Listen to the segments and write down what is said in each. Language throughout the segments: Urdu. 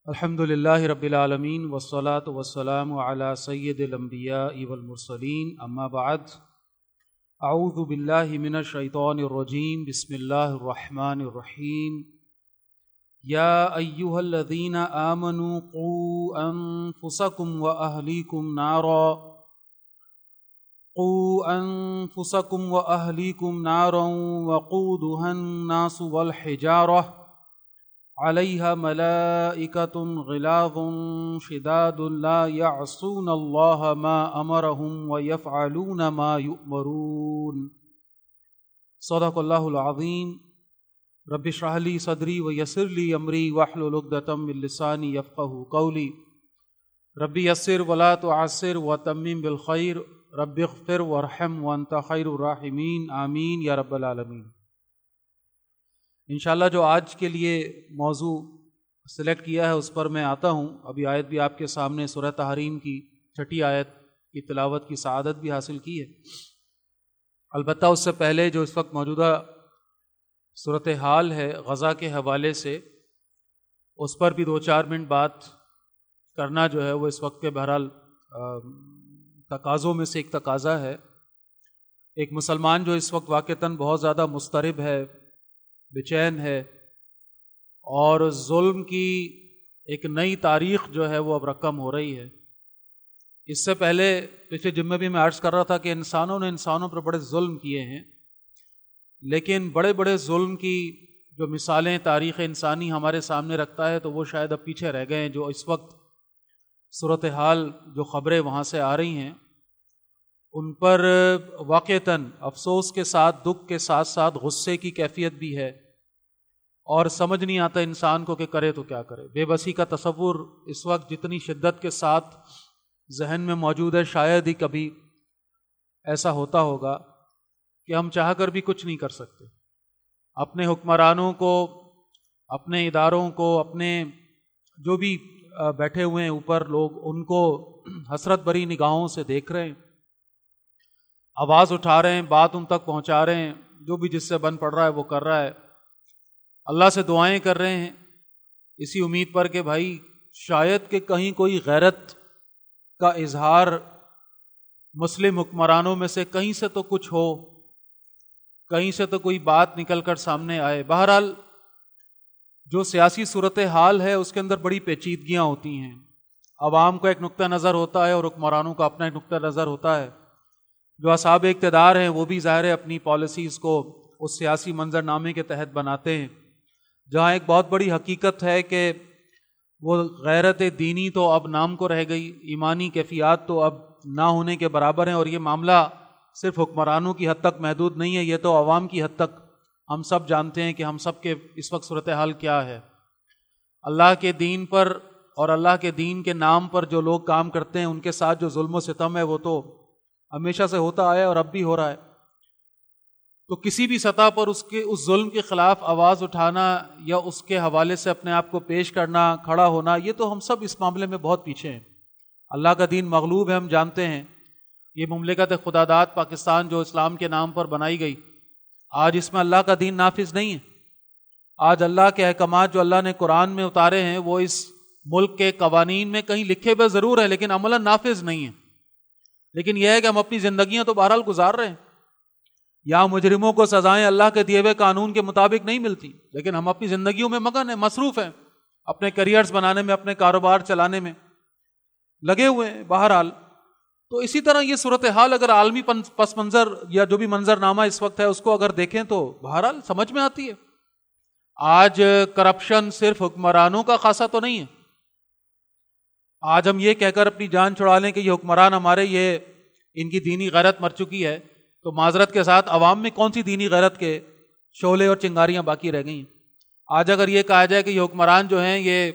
الحمد للہ رب العالمین والصلاة والسلام علی سید الانبیاء والمرسلین اما بعد اعوذ باللہ من الشیطان الرجیم بسم اللہ الرحمن الرحیم یا ایہا الذین آمنوا قوا انفسکم واہلیکم نارا وقودها الناس والحجارہ علیہا ملائکۃ غلاظ شداد لا یعصون اللہ ما امرہم ویفعلون ما یؤمرون صدق اللہ العظیم رب اشرح لی صدری ویسر لی امری واحلل عقدۃ من لسانی یفقہوا قولی رب یسر ولا تعسر وتمم بالخیر رب اغفر وارحم وانت خیر الراحمین آمین یا رب العالمین۔ انشاءاللہ جو آج کے لیے موضوع سلیکٹ کیا ہے اس پر میں آتا ہوں۔ ابھی آیت بھی آپ کے سامنے سورہ تحریم کی 6 آیت کی تلاوت کی سعادت بھی حاصل کی ہے۔ البتہ اس سے پہلے جو اس وقت موجودہ صورتحال ہے غزہ کے حوالے سے، اس پر بھی 2-4 منٹ بات کرنا جو ہے وہ اس وقت کے بہرحال تقاضوں میں سے ایک تقاضا ہے۔ ایک مسلمان جو اس وقت واقعتاً بہت زیادہ مضطرب ہے، بے-چین ہے، اور ظلم کی ایک نئی تاریخ جو ہے وہ اب رقم ہو رہی ہے۔ اس سے پہلے پچھلے جمعے بھی میں عرض کر رہا تھا کہ انسانوں نے انسانوں پر بڑے ظلم کیے ہیں، لیکن بڑے بڑے ظلم کی جو مثالیں تاریخ انسانی ہمارے سامنے رکھتا ہے تو وہ شاید اب پیچھے رہ گئے ہیں۔ جو اس وقت صورتحال جو خبریں وہاں سے آ رہی ہیں ان پر واقعتاً افسوس کے ساتھ، دکھ کے ساتھ ساتھ غصے کی کیفیت بھی ہے، اور سمجھ نہیں آتا انسان کو کہ کرے تو کیا کرے۔ بے بسی کا تصور اس وقت جتنی شدت کے ساتھ ذہن میں موجود ہے، شاید ہی کبھی ایسا ہوتا ہوگا کہ ہم چاہ کر بھی کچھ نہیں کر سکتے۔ اپنے حکمرانوں کو، اپنے اداروں کو، اپنے جو بھی بیٹھے ہوئے ہیں اوپر لوگ، ان کو حسرت بھری نگاہوں سے دیکھ رہے ہیں، آواز اٹھا رہے ہیں، بات ان تک پہنچا رہے ہیں، جو بھی جس سے بن پڑ رہا ہے وہ کر رہا ہے، اللہ سے دعائیں کر رہے ہیں اسی امید پر کہ بھائی شاید کہ کہیں کوئی غیرت کا اظہار مسلم حکمرانوں میں سے کہیں سے تو کچھ ہو، کہیں سے تو کوئی بات نکل کر سامنے آئے۔ بہرحال جو سیاسی صورتحال ہے اس کے اندر بڑی پیچیدگیاں ہوتی ہیں۔ عوام کو ایک نقطہ نظر ہوتا ہے اور حکمرانوں کا اپنا ایک نقطہ نظر ہوتا ہے۔ جو اصحاب اقتدار ہیں وہ بھی ظاہر ہے اپنی پالیسیز کو اس سیاسی منظر نامے کے تحت بناتے ہیں، جہاں ایک بہت بڑی حقیقت ہے کہ وہ غیرت دینی تو اب نام کو رہ گئی، ایمانی کیفیات تو اب نہ ہونے کے برابر ہیں، اور یہ معاملہ صرف حکمرانوں کی حد تک محدود نہیں ہے، یہ تو عوام کی حد تک ہم سب جانتے ہیں کہ ہم سب کے اس وقت صورتحال کیا ہے۔ اللہ کے دین پر اور اللہ کے دین کے نام پر جو لوگ کام کرتے ہیں ان کے ساتھ جو ظلم و ستم ہے وہ تو ہمیشہ سے ہوتا آیا ہے اور اب بھی ہو رہا ہے۔ تو کسی بھی سطح پر اس ظلم کے خلاف آواز اٹھانا یا اس کے حوالے سے اپنے آپ کو پیش کرنا، کھڑا ہونا، یہ تو ہم سب اس معاملے میں بہت پیچھے ہیں۔ اللہ کا دین مغلوب ہے، ہم جانتے ہیں۔ یہ مملکت خداداد پاکستان جو اسلام کے نام پر بنائی گئی، آج اس میں اللہ کا دین نافذ نہیں ہے۔ آج اللہ کے احکامات جو اللہ نے قرآن میں اتارے ہیں وہ اس ملک کے قوانین میں کہیں لکھے ہوئے ضرور ہیں لیکن عملاً نافذ نہیں ہیں۔ لیکن یہ ہے کہ ہم اپنی زندگیاں تو بہرحال گزار رہے ہیں۔ یہاں مجرموں کو سزائیں اللہ کے دیے ہوئے قانون کے مطابق نہیں ملتی، لیکن ہم اپنی زندگیوں میں مگن ہیں، مصروف ہیں، اپنے کیریئرز بنانے میں، اپنے کاروبار چلانے میں لگے ہوئے ہیں۔ بہرحال تو اسی طرح یہ صورتحال اگر عالمی پس منظر یا جو بھی منظر نامہ اس وقت ہے اس کو اگر دیکھیں تو بہرحال سمجھ میں آتی ہے۔ آج کرپشن صرف حکمرانوں کا خاصہ تو نہیں ہے۔ آج ہم یہ کہہ کر اپنی جان چھڑا لیں کہ یہ حکمران ہمارے، یہ ان کی دینی غیرت مر چکی ہے، تو معذرت کے ساتھ عوام میں کون سی دینی غیرت کے شعلے اور چنگاریاں باقی رہ گئی ہیں؟ آج اگر یہ کہا جائے کہ یہ حکمران جو ہیں یہ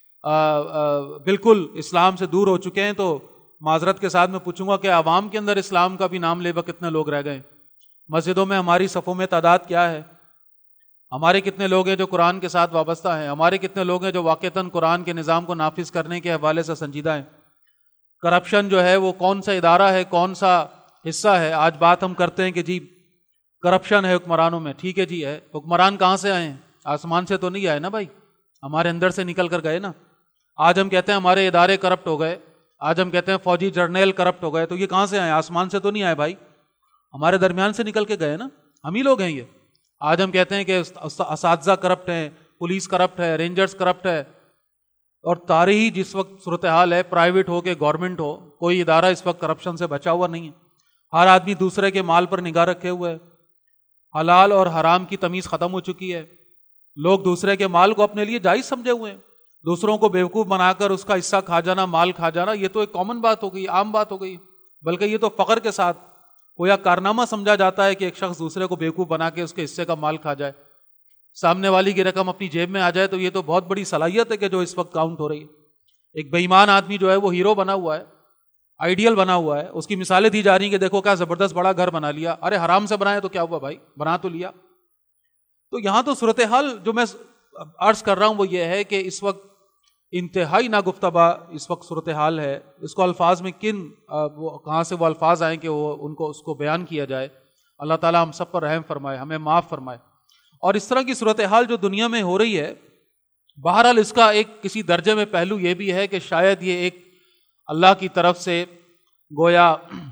بالکل اسلام سے دور ہو چکے ہیں، تو معذرت کے ساتھ میں پوچھوں گا کہ عوام کے اندر اسلام کا بھی نام لے بہ کتنے لوگ رہ گئے؟ مسجدوں میں ہماری صفوں میں تعداد کیا ہے؟ ہمارے کتنے لوگ ہیں جو قرآن کے ساتھ وابستہ ہیں؟ ہمارے کتنے لوگ ہیں جو واقعتاً قرآن کے نظام کو نافذ کرنے کے حوالے سے سنجیدہ ہیں؟ کرپشن جو ہے وہ کون سا ادارہ ہے، کون سا حصہ ہے؟ آج بات ہم کرتے ہیں کہ جی کرپشن ہے حکمرانوں میں، ٹھیک ہے جی ہے، حکمران کہاں سے آئے ہیں؟ آسمان سے تو نہیں آئے نا بھائی، ہمارے اندر سے نکل کر گئے نا۔ آج ہم کہتے ہیں ہمارے ادارے کرپٹ ہو گئے، آج ہم کہتے ہیں فوجی جرنیل کرپٹ ہو گئے، تو یہ کہاں سے آئے؟ آسمان سے تو نہیں آئے بھائی، ہمارے درمیان سے نکل کے گئے نا، ہم ہی لوگ ہیں یہ۔ آج ہم کہتے ہیں کہ اساتذہ کرپٹ ہیں، پولیس کرپٹ ہے، رینجرز کرپٹ ہے، اور تاریخی جس وقت صورتحال ہے، پرائیویٹ ہو کہ گورنمنٹ ہو، کوئی ادارہ اس وقت کرپشن سے بچا ہوا نہیں ہے۔ ہر آدمی دوسرے کے مال پر نگاہ رکھے ہوئے ہے، حلال اور حرام کی تمیز ختم ہو چکی ہے، لوگ دوسرے کے مال کو اپنے لیے جائز سمجھے ہوئے ہیں، دوسروں کو بیوقوف بنا کر اس کا حصہ کھا جانا، مال کھا جانا، یہ تو ایک کامن بات ہو گئی، عام بات ہو گئی، بلکہ یہ تو فخر کے ساتھ کوئی کارنامہ سمجھا جاتا ہے کہ ایک شخص دوسرے کو بیوقوف بنا کے اس کے حصے کا مال کھا جائے، سامنے والی کی رقم اپنی جیب میں آ جائے، تو یہ تو بہت بڑی صلاحیت ہے کہ جو اس وقت کاؤنٹ ہو رہی ہے۔ ایک بے ایمان آدمی جو ہے وہ ہیرو بنا ہوا ہے، آئیڈیل بنا ہوا ہے، اس کی مثالیں دی جا رہی ہیں کہ دیکھو کیا زبردست بڑا گھر بنا لیا، ارے حرام سے بنایا تو کیا ہوا بھائی، بنا تو لیا۔ تو یہاں تو صورتحال جو میں عرض کر رہا ہوں وہ یہ ہے کہ اس وقت انتہائی ناگفتبا اس وقت صورتحال ہے، اس کو الفاظ میں کہاں سے وہ الفاظ آئیں کہ وہ اس کو بیان کیا جائے۔ اللہ تعالیٰ ہم سب پر رحم فرمائے، ہمیں معاف فرمائے۔ اور اس طرح کی صورتحال جو دنیا میں ہو رہی ہے، بہرحال اس کا ایک کسی درجے میں پہلو یہ بھی ہے کہ شاید یہ ایک اللہ کی طرف سے گویا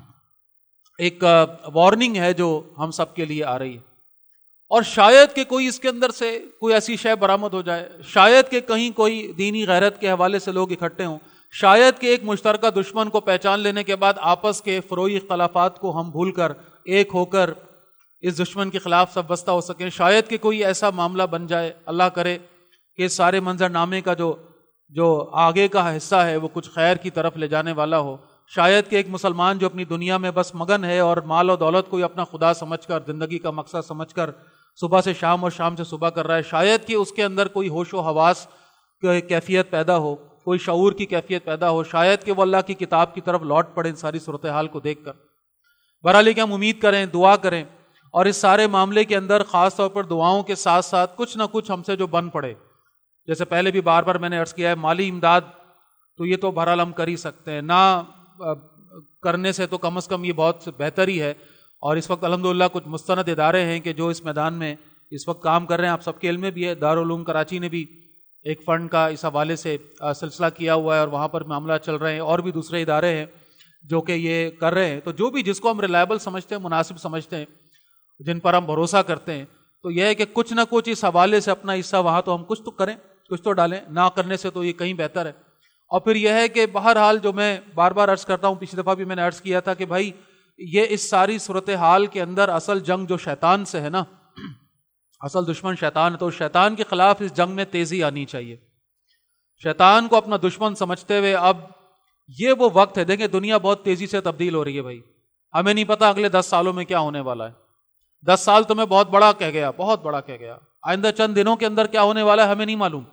ایک وارننگ ہے جو ہم سب کے لیے آ رہی ہے، اور شاید کہ کوئی اس کے اندر سے کوئی ایسی شے برآمد ہو جائے، شاید کہ کہیں کوئی دینی غیرت کے حوالے سے لوگ اکٹھے ہوں، شاید کہ ایک مشترکہ دشمن کو پہچان لینے کے بعد آپس کے فروعی اختلافات کو ہم بھول کر ایک ہو کر اس دشمن کے خلاف سب بستہ ہو سکیں، شاید کہ کوئی ایسا معاملہ بن جائے، اللہ کرے کہ سارے منظر نامے کا جو آگے کا حصہ ہے وہ کچھ خیر کی طرف لے جانے والا ہو، شاید کہ ایک مسلمان جو اپنی دنیا میں بس مگن ہے اور مال و دولت کو ہی اپنا خدا سمجھ کر، زندگی کا مقصد سمجھ کر صبح سے شام اور شام سے صبح کر رہا ہے، شاید کہ اس کے اندر کوئی ہوش و حواس کی کیفیت پیدا ہو، کوئی شعور کی کیفیت پیدا ہو، شاید کہ وہ اللہ کی کتاب کی طرف لوٹ پڑے ان ساری صورتحال کو دیکھ کر۔ بہرحال کہ ہم امید کریں، دعا کریں، اور اس سارے معاملے کے اندر خاص طور پر دعاؤں کے ساتھ ساتھ کچھ نہ کچھ ہم سے جو بن پڑے، جیسے پہلے بھی بار بار میں نے عرض کیا ہے، مالی امداد تو یہ تو بہرحال ہم کر ہی سکتے ہیں، نہ کرنے سے تو کم از کم یہ بہت بہتر ہی ہے۔ اور اس وقت الحمدللہ کچھ مستند ادارے ہیں کہ جو اس میدان میں اس وقت کام کر رہے ہیں، آپ سب کے علم میں بھی ہے، دارالعلوم کراچی نے بھی ایک فنڈ کا اس حوالے سے سلسلہ کیا ہوا ہے اور وہاں پر معاملہ چل رہے ہیں، اور بھی دوسرے ادارے ہیں جو کہ یہ کر رہے ہیں۔ تو جو بھی جس کو ہم ریلائبل سمجھتے ہیں، مناسب سمجھتے ہیں، جن پر ہم بھروسہ کرتے ہیں، تو یہ ہے کہ کچھ نہ کچھ اس حوالے سے اپنا حصہ وہاں تو ہم کچھ تو کریں، کچھ تو ڈالیں، نہ کرنے سے تو یہ کہیں بہتر ہے۔ اور پھر یہ ہے کہ بہرحال جو میں بار بار عرض کرتا ہوں، پچھلی دفعہ بھی میں نے عرض کیا تھا کہ بھائی یہ اس ساری صورتحال کے اندر اصل جنگ جو شیطان سے ہے نا، اصل دشمن شیطان ہے، تو شیطان کے خلاف اس جنگ میں تیزی آنی چاہیے۔ شیطان کو اپنا دشمن سمجھتے ہوئے اب یہ وہ وقت ہے، دیکھیں دنیا بہت تیزی سے تبدیل ہو رہی ہے بھائی، ہمیں نہیں پتا اگلے 10 سالوں میں کیا ہونے والا ہے۔ 10 سال تو میں بہت بڑا کہہ گیا، بہت بڑا کہہ گیا، آئندہ چند دنوں کے اندر کیا ہونے والا ہے ہمیں نہیں معلوم،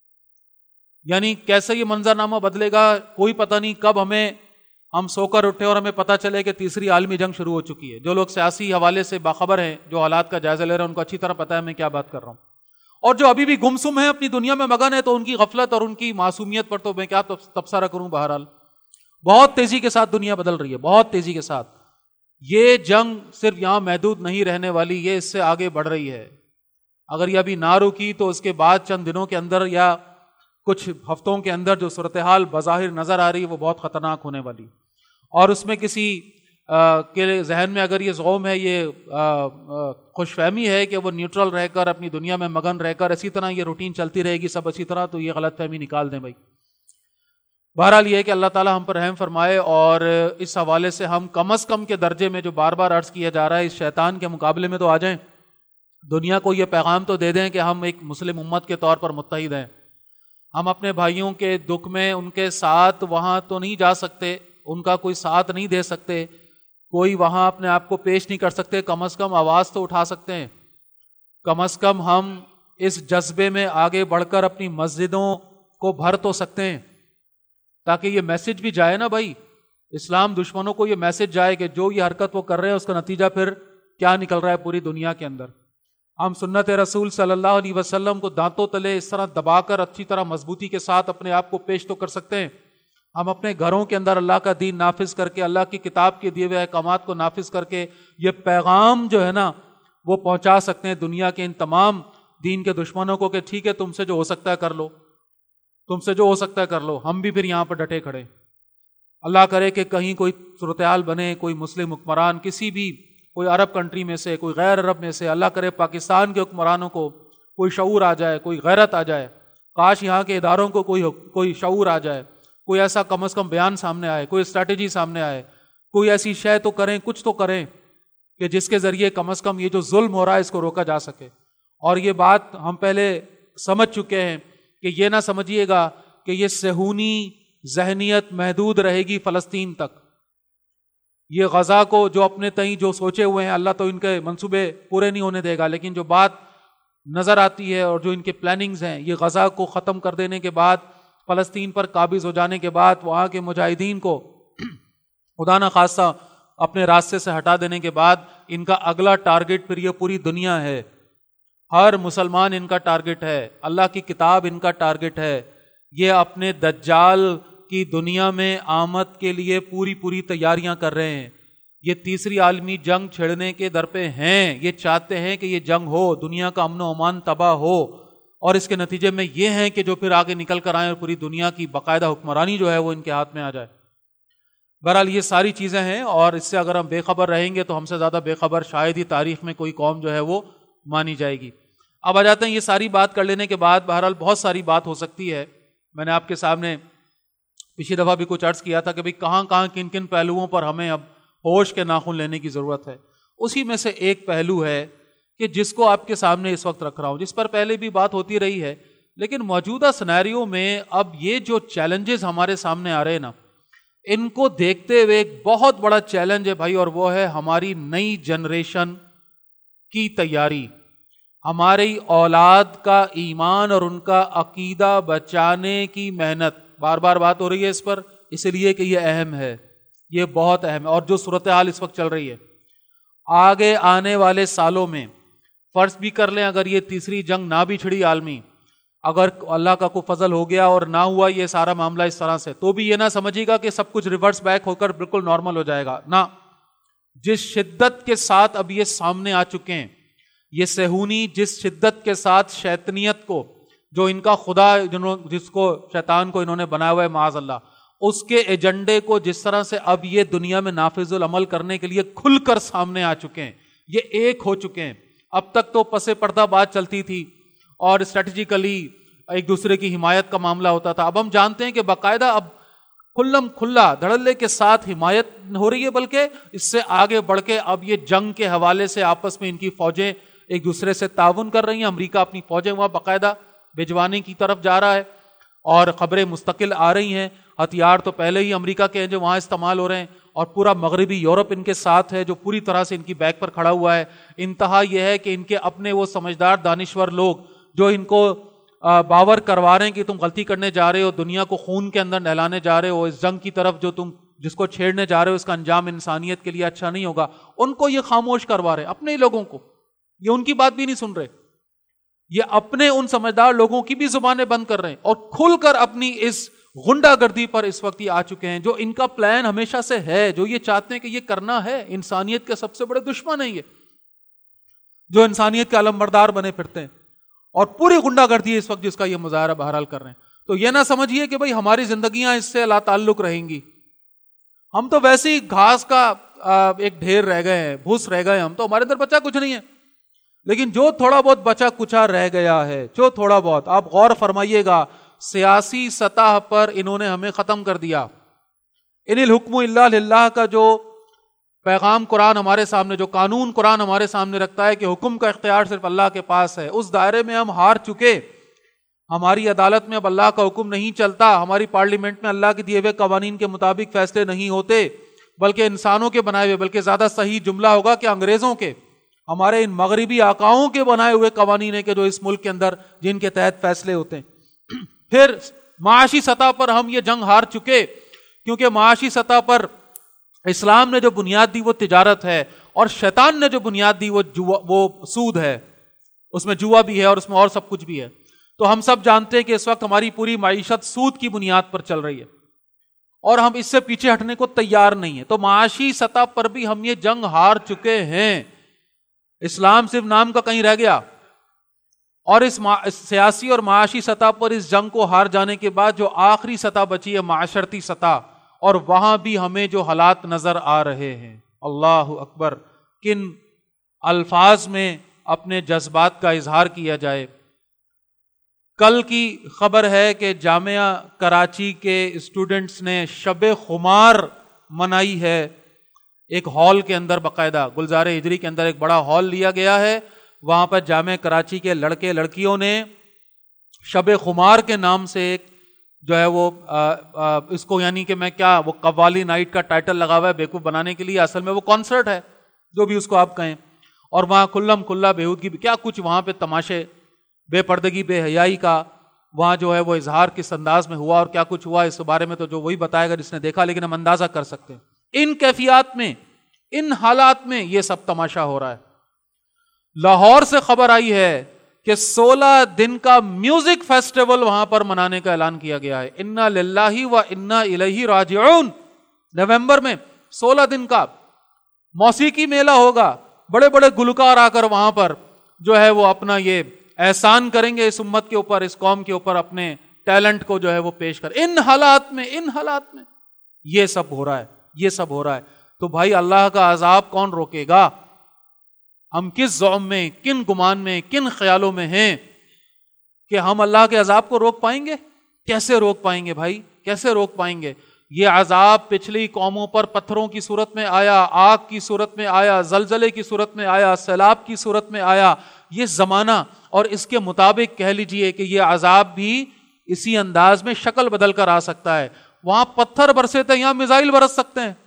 یعنی کیسے یہ منظرنامہ بدلے گا کوئی پتہ نہیں، کب ہم سو کر اٹھے اور ہمیں پتہ چلے کہ تیسری عالمی جنگ شروع ہو چکی ہے۔ جو لوگ سیاسی حوالے سے باخبر ہیں، جو حالات کا جائزہ لے رہے ہیں، ان کو اچھی طرح پتہ ہے میں کیا بات کر رہا ہوں، اور جو ابھی بھی گمسم ہیں اپنی دنیا میں مگن ہے، تو ان کی غفلت اور ان کی معصومیت پر تو میں کیا تبصرہ کروں۔ بہرحال بہت تیزی کے ساتھ دنیا بدل رہی ہے، بہت تیزی کے ساتھ، یہ جنگ صرف یہاں محدود نہیں رہنے والی، یہ اس سے آگے بڑھ رہی ہے۔ اگر یہ ابھی نہ رکی تو اس کے بعد چند دنوں کے اندر یا کچھ ہفتوں کے اندر جو صورتحال بظاہر نظر آ رہی ہے وہ بہت خطرناک ہونے والی، اور اس میں کسی کے ذہن میں اگر یہ زوم ہے، یہ خوش فہمی ہے کہ وہ نیوٹرل رہ کر اپنی دنیا میں مگن رہ کر اسی طرح یہ روٹین چلتی رہے گی سب اسی طرح، تو یہ غلط فہمی نکال دیں بھائی۔ بہرحال یہ ہے کہ اللہ تعالیٰ ہم پر رحم فرمائے، اور اس حوالے سے ہم کم از کم کے درجے میں جو بار بار عرض کیا جا رہا ہے اس شیطان کے مقابلے میں تو آ جائیں، دنیا کو یہ پیغام تو دے دیں کہ ہم ایک مسلم امت کے طور پر متحد ہیں، ہم اپنے بھائیوں کے دکھ میں ان کے ساتھ وہاں تو نہیں جا سکتے، ان کا کوئی ساتھ نہیں دے سکتے، کوئی وہاں اپنے آپ کو پیش نہیں کر سکتے، کم از کم آواز تو اٹھا سکتے ہیں، کم از کم ہم اس جذبے میں آگے بڑھ کر اپنی مسجدوں کو بھر تو سکتے ہیں، تاکہ یہ میسج بھی جائے نا بھائی، اسلام دشمنوں کو یہ میسج جائے کہ جو یہ حرکت وہ کر رہے ہیں اس کا نتیجہ پھر کیا نکل رہا ہے پوری دنیا کے اندر۔ ہم سنت رسول صلی اللہ علیہ وسلم کو دانتوں تلے اس طرح دبا کر اچھی طرح مضبوطی کے ساتھ اپنے آپ کو پیش تو کر سکتے ہیں، ہم اپنے گھروں کے اندر اللہ کا دین نافذ کر کے، اللہ کی کتاب کے دیے ہوئے احکامات کو نافذ کر کے یہ پیغام جو ہے نا وہ پہنچا سکتے ہیں دنیا کے ان تمام دین کے دشمنوں کو کہ ٹھیک ہے تم سے جو ہو سکتا ہے کر لو۔ تم سے جو ہو سکتا ہے کر لو، ہم بھی پھر یہاں پر ڈٹے کھڑے. اللہ کرے کہ کہیں کوئی صورتحال بنے، کوئی مسلم حکمران کسی بھی کوئی عرب کنٹری میں سے، کوئی غیر عرب میں سے، اللہ کرے پاکستان کے حکمرانوں کو کوئی شعور آ جائے، کوئی غیرت آ جائے. کاش یہاں کے اداروں کو کوئی شعور آ جائے، کوئی ایسا کم از کم بیان سامنے آئے، کوئی اسٹریٹجی سامنے آئے، کوئی ایسی شے تو کریں، کچھ تو کریں کہ جس کے ذریعے کم از کم یہ جو ظلم ہو رہا ہے اس کو روکا جا سکے. اور یہ بات ہم پہلے سمجھ چکے ہیں کہ یہ نہ سمجھیے گا کہ یہ صہیونی ذہنیت محدود رہے گی فلسطین تک. یہ غزہ کو جو اپنے تئیں جو سوچے ہوئے ہیں، اللہ تو ان کے منصوبے پورے نہیں ہونے دے گا، لیکن جو بات نظر آتی ہے اور جو ان کے پلاننگز ہیں، یہ غزہ کو ختم کر دینے کے بعد، فلسطین پر قابض ہو جانے کے بعد، وہاں کے مجاہدین کو خدا نہ خواستہ اپنے راستے سے ہٹا دینے کے بعد، ان کا اگلا ٹارگٹ پھر یہ پوری دنیا ہے. ہر مسلمان ان کا ٹارگٹ ہے، اللہ کی کتاب ان کا ٹارگٹ ہے. یہ اپنے دجال کی دنیا میں آمد کے لیے پوری تیاریاں کر رہے ہیں. یہ تیسری عالمی جنگ چھڑنے کے در پہ ہیں. یہ چاہتے ہیں کہ یہ جنگ ہو، دنیا کا امن و امان تباہ ہو، اور اس کے نتیجے میں یہ ہیں کہ جو پھر آگے نکل کر آئیں اور پوری دنیا کی باقاعدہ حکمرانی جو ہے وہ ان کے ہاتھ میں آ جائے. بہرحال یہ ساری چیزیں ہیں، اور اس سے اگر ہم بے خبر رہیں گے تو ہم سے زیادہ بے خبر شاید ہی تاریخ میں کوئی قوم جو ہے وہ مانی جائے گی. اب آ جاتے ہیں، یہ ساری بات کر لینے کے بعد بہرحال بہت ساری بات ہو سکتی ہے. میں نے آپ کے سامنے پچھلی دفعہ بھی کچھ عرض کیا تھا کہ بھئی کہاں کن کن پہلوؤں پر ہمیں اب ہوش کے ناخن لینے کی ضرورت ہے. اسی میں سے ایک پہلو ہے کہ جس کو آپ کے سامنے اس وقت رکھ رہا ہوں، جس پر پہلے بھی بات ہوتی رہی ہے، لیکن موجودہ سینیریو میں اب یہ جو چیلنجز ہمارے سامنے آ رہے ہیں نا، ان کو دیکھتے ہوئے ایک بہت بڑا چیلنج ہے بھائی، اور وہ ہے ہماری نئی جنریشن کی تیاری، ہماری اولاد کا ایمان اور ان کا عقیدہ بچانے کی محنت. بار بار بات ہو رہی ہے اس پر، اس لیے کہ یہ اہم ہے، یہ بہت اہم ہے. اور جو صورتحال اس وقت چل رہی ہے، آگے آنے والے سالوں میں فرض بھی کر لیں اگر یہ تیسری جنگ نہ بھی چھڑی عالمی، اگر اللہ کا کوئی فضل ہو گیا اور نہ ہوا یہ سارا معاملہ اس طرح سے، تو بھی یہ نہ سمجھے گا کہ سب کچھ ریورس بیک ہو کر بالکل نارمل ہو جائے گا. نہ، جس شدت کے ساتھ اب یہ سامنے آ چکے ہیں، یہ صہیونی جس شدت کے ساتھ شیطنیت کو، جو ان کا خدا جس کو شیطان کو انہوں نے بنایا ہوا ہے معاذ اللہ، اس کے ایجنڈے کو جس طرح سے اب یہ دنیا میں نافذ العمل کرنے کے لیے کھل کر سامنے آ چکے ہیں، یہ ایک ہو چکے ہیں. اب تک تو پس پردہ بات چلتی تھی اور اسٹریٹجیکلی ایک دوسرے کی حمایت کا معاملہ ہوتا تھا. اب ہم جانتے ہیں کہ باقاعدہ اب کھلا دھڑلے کے ساتھ حمایت ہو رہی ہے، بلکہ اس سے آگے بڑھ کے اب یہ جنگ کے حوالے سے آپس میں ان کی فوجیں ایک دوسرے سے تعاون کر رہی ہیں. امریکہ اپنی فوجیں وہاں باقاعدہ بھجوانے کی طرف جا رہا ہے، اور خبریں مستقل آ رہی ہیں. ہتھیار تو پہلے ہی امریکہ کے ہیں جو وہاں استعمال ہو رہے ہیں، اور پورا مغربی یورپ ان کے ساتھ ہے جو پوری طرح سے ان کی بیک پر کھڑا ہوا ہے. انتہا یہ ہے کہ ان کے اپنے وہ سمجھدار دانشور لوگ جو ان کو باور کروا رہے ہیں کہ تم غلطی کرنے جا رہے ہو، دنیا کو خون کے اندر نہلانے جا رہے ہو، اس جنگ کی طرف جو تم جس کو چھیڑنے جا رہے ہو اس کا انجام انسانیت کے لیے اچھا نہیں ہوگا، ان کو یہ خاموش کروا رہے ہیں، اپنے ہی لوگوں کو. یہ ان کی بات بھی نہیں سن رہے، یہ اپنے ان سمجھدار لوگوں کی بھی زبانیں بند کر رہے ہیں، اور کھل کر اپنی اس غنڈہ گردی پر اس وقت یہ آ چکے ہیں، جو ان کا پلان ہمیشہ سے ہے، جو یہ چاہتے ہیں کہ یہ کرنا ہے. انسانیت کے سب سے بڑے دشمن ہیں یہ، جو انسانیت کے علمبردار بنے پھرتے ہیں، اور پوری غنڈہ گردی ہے اس وقت جس کا یہ مظاہرہ بہرحال کر رہے ہیں. تو یہ نہ سمجھیے کہ بھئی ہماری زندگیاں اس سے لا تعلق رہیں گی. ہم تو ویسے ہی گھاس کا ایک ڈھیر رہ گئے ہیں، بھوس رہ گئے، ہم تو ہمارے اندر بچا کچھ نہیں ہے. لیکن جو تھوڑا بہت بچا کچھا رہ گیا ہے، جو تھوڑا بہت، آپ غور فرمائیے گا، سیاسی سطح پر انہوں نے ہمیں ختم کر دیا. ان الحکم الا للہ کا جو پیغام قرآن ہمارے سامنے، جو قانون قرآن ہمارے سامنے رکھتا ہے کہ حکم کا اختیار صرف اللہ کے پاس ہے، اس دائرے میں ہم ہار چکے. ہماری عدالت میں اب اللہ کا حکم نہیں چلتا، ہماری پارلیمنٹ میں اللہ کے دیے ہوئے قوانین کے مطابق فیصلے نہیں ہوتے، بلکہ انسانوں کے بنائے ہوئے، بلکہ زیادہ صحیح جملہ ہوگا کہ انگریزوں کے، ہمارے ان مغربی آقاؤں کے بنائے ہوئے قوانین ہیں کہ جو اس ملک کے اندر جن کے تحت فیصلے ہوتے ہیں. پھر معاشی سطح پر ہم یہ جنگ ہار چکے، کیونکہ معاشی سطح پر اسلام نے جو بنیاد دی وہ تجارت ہے، اور شیطان نے جو بنیاد دی وہ سود ہے. اس میں جوا بھی ہے اور اس میں اور سب کچھ بھی ہے. تو ہم سب جانتے ہیں کہ اس وقت ہماری پوری معیشت سود کی بنیاد پر چل رہی ہے، اور ہم اس سے پیچھے ہٹنے کو تیار نہیں ہیں. تو معاشی سطح پر بھی ہم یہ جنگ ہار چکے ہیں. اسلام صرف نام کا کہیں رہ گیا. اور اس سیاسی اور معاشی سطح پر اس جنگ کو ہار جانے کے بعد جو آخری سطح بچی ہے معاشرتی سطح، اور وہاں بھی ہمیں جو حالات نظر آ رہے ہیں، اللہ اکبر، کن الفاظ میں اپنے جذبات کا اظہار کیا جائے۔ کل کی خبر ہے کہ جامعہ کراچی کے اسٹوڈنٹس نے شب خمار منائی ہے، ایک ہال کے اندر، باقاعدہ گلزار ہجری کے اندر ایک بڑا ہال لیا گیا ہے، وہاں پر جامعہ کراچی کے لڑکے لڑکیوں نے شب خمار کے نام سے ایک جو ہے وہ اس کو یعنی کہ میں کیا وہ قوالی نائٹ کا ٹائٹل لگا ہوا ہے بیوقوف بنانے کے لیے، اصل میں وہ کانسرٹ ہے جو بھی اس کو آپ کہیں، اور وہاں کھلم کھلا بیہودگی کیا کچھ وہاں پہ تماشے، بے پردگی بے حیائی کا وہاں جو ہے وہ اظہار کس انداز میں ہوا اور کیا کچھ ہوا، اس بارے میں تو جو وہی بتائے گا جس نے دیکھا، لیکن ہم اندازہ کر سکتے ہیں ان کیفیات میں، ان حالات میں یہ سب تماشا ہو رہا ہے۔ لاہور سے خبر آئی ہے کہ 16 دن کا میوزک فیسٹیول وہاں پر منانے کا اعلان کیا گیا ہے، انا للہ و انا الیہ راجعون، نومبر میں 16 دن کا موسیقی میلہ ہوگا، بڑے بڑے گلوکار آ کر وہاں پر جو ہے وہ اپنا یہ احسان کریں گے اس امت کے اوپر، اس قوم کے اوپر، اپنے ٹیلنٹ کو جو ہے وہ پیش کر، ان حالات میں یہ سب ہو رہا ہے، یہ سب ہو رہا ہے۔ تو بھائی اللہ کا عذاب کون روکے گا؟ ہم کس زعم میں، کن گمان میں، کن خیالوں میں ہیں کہ ہم اللہ کے عذاب کو روک پائیں گے؟ کیسے روک پائیں گے بھائی، کیسے روک پائیں گے؟ یہ عذاب پچھلی قوموں پر پتھروں کی صورت میں آیا، آگ کی صورت میں آیا، زلزلے کی صورت میں آیا، سیلاب کی صورت میں آیا، یہ زمانہ اور اس کے مطابق کہہ لیجئے کہ یہ عذاب بھی اسی انداز میں شکل بدل کر آ سکتا ہے۔ وہاں پتھر برسے تھے، یہاں میزائل برس سکتے ہیں۔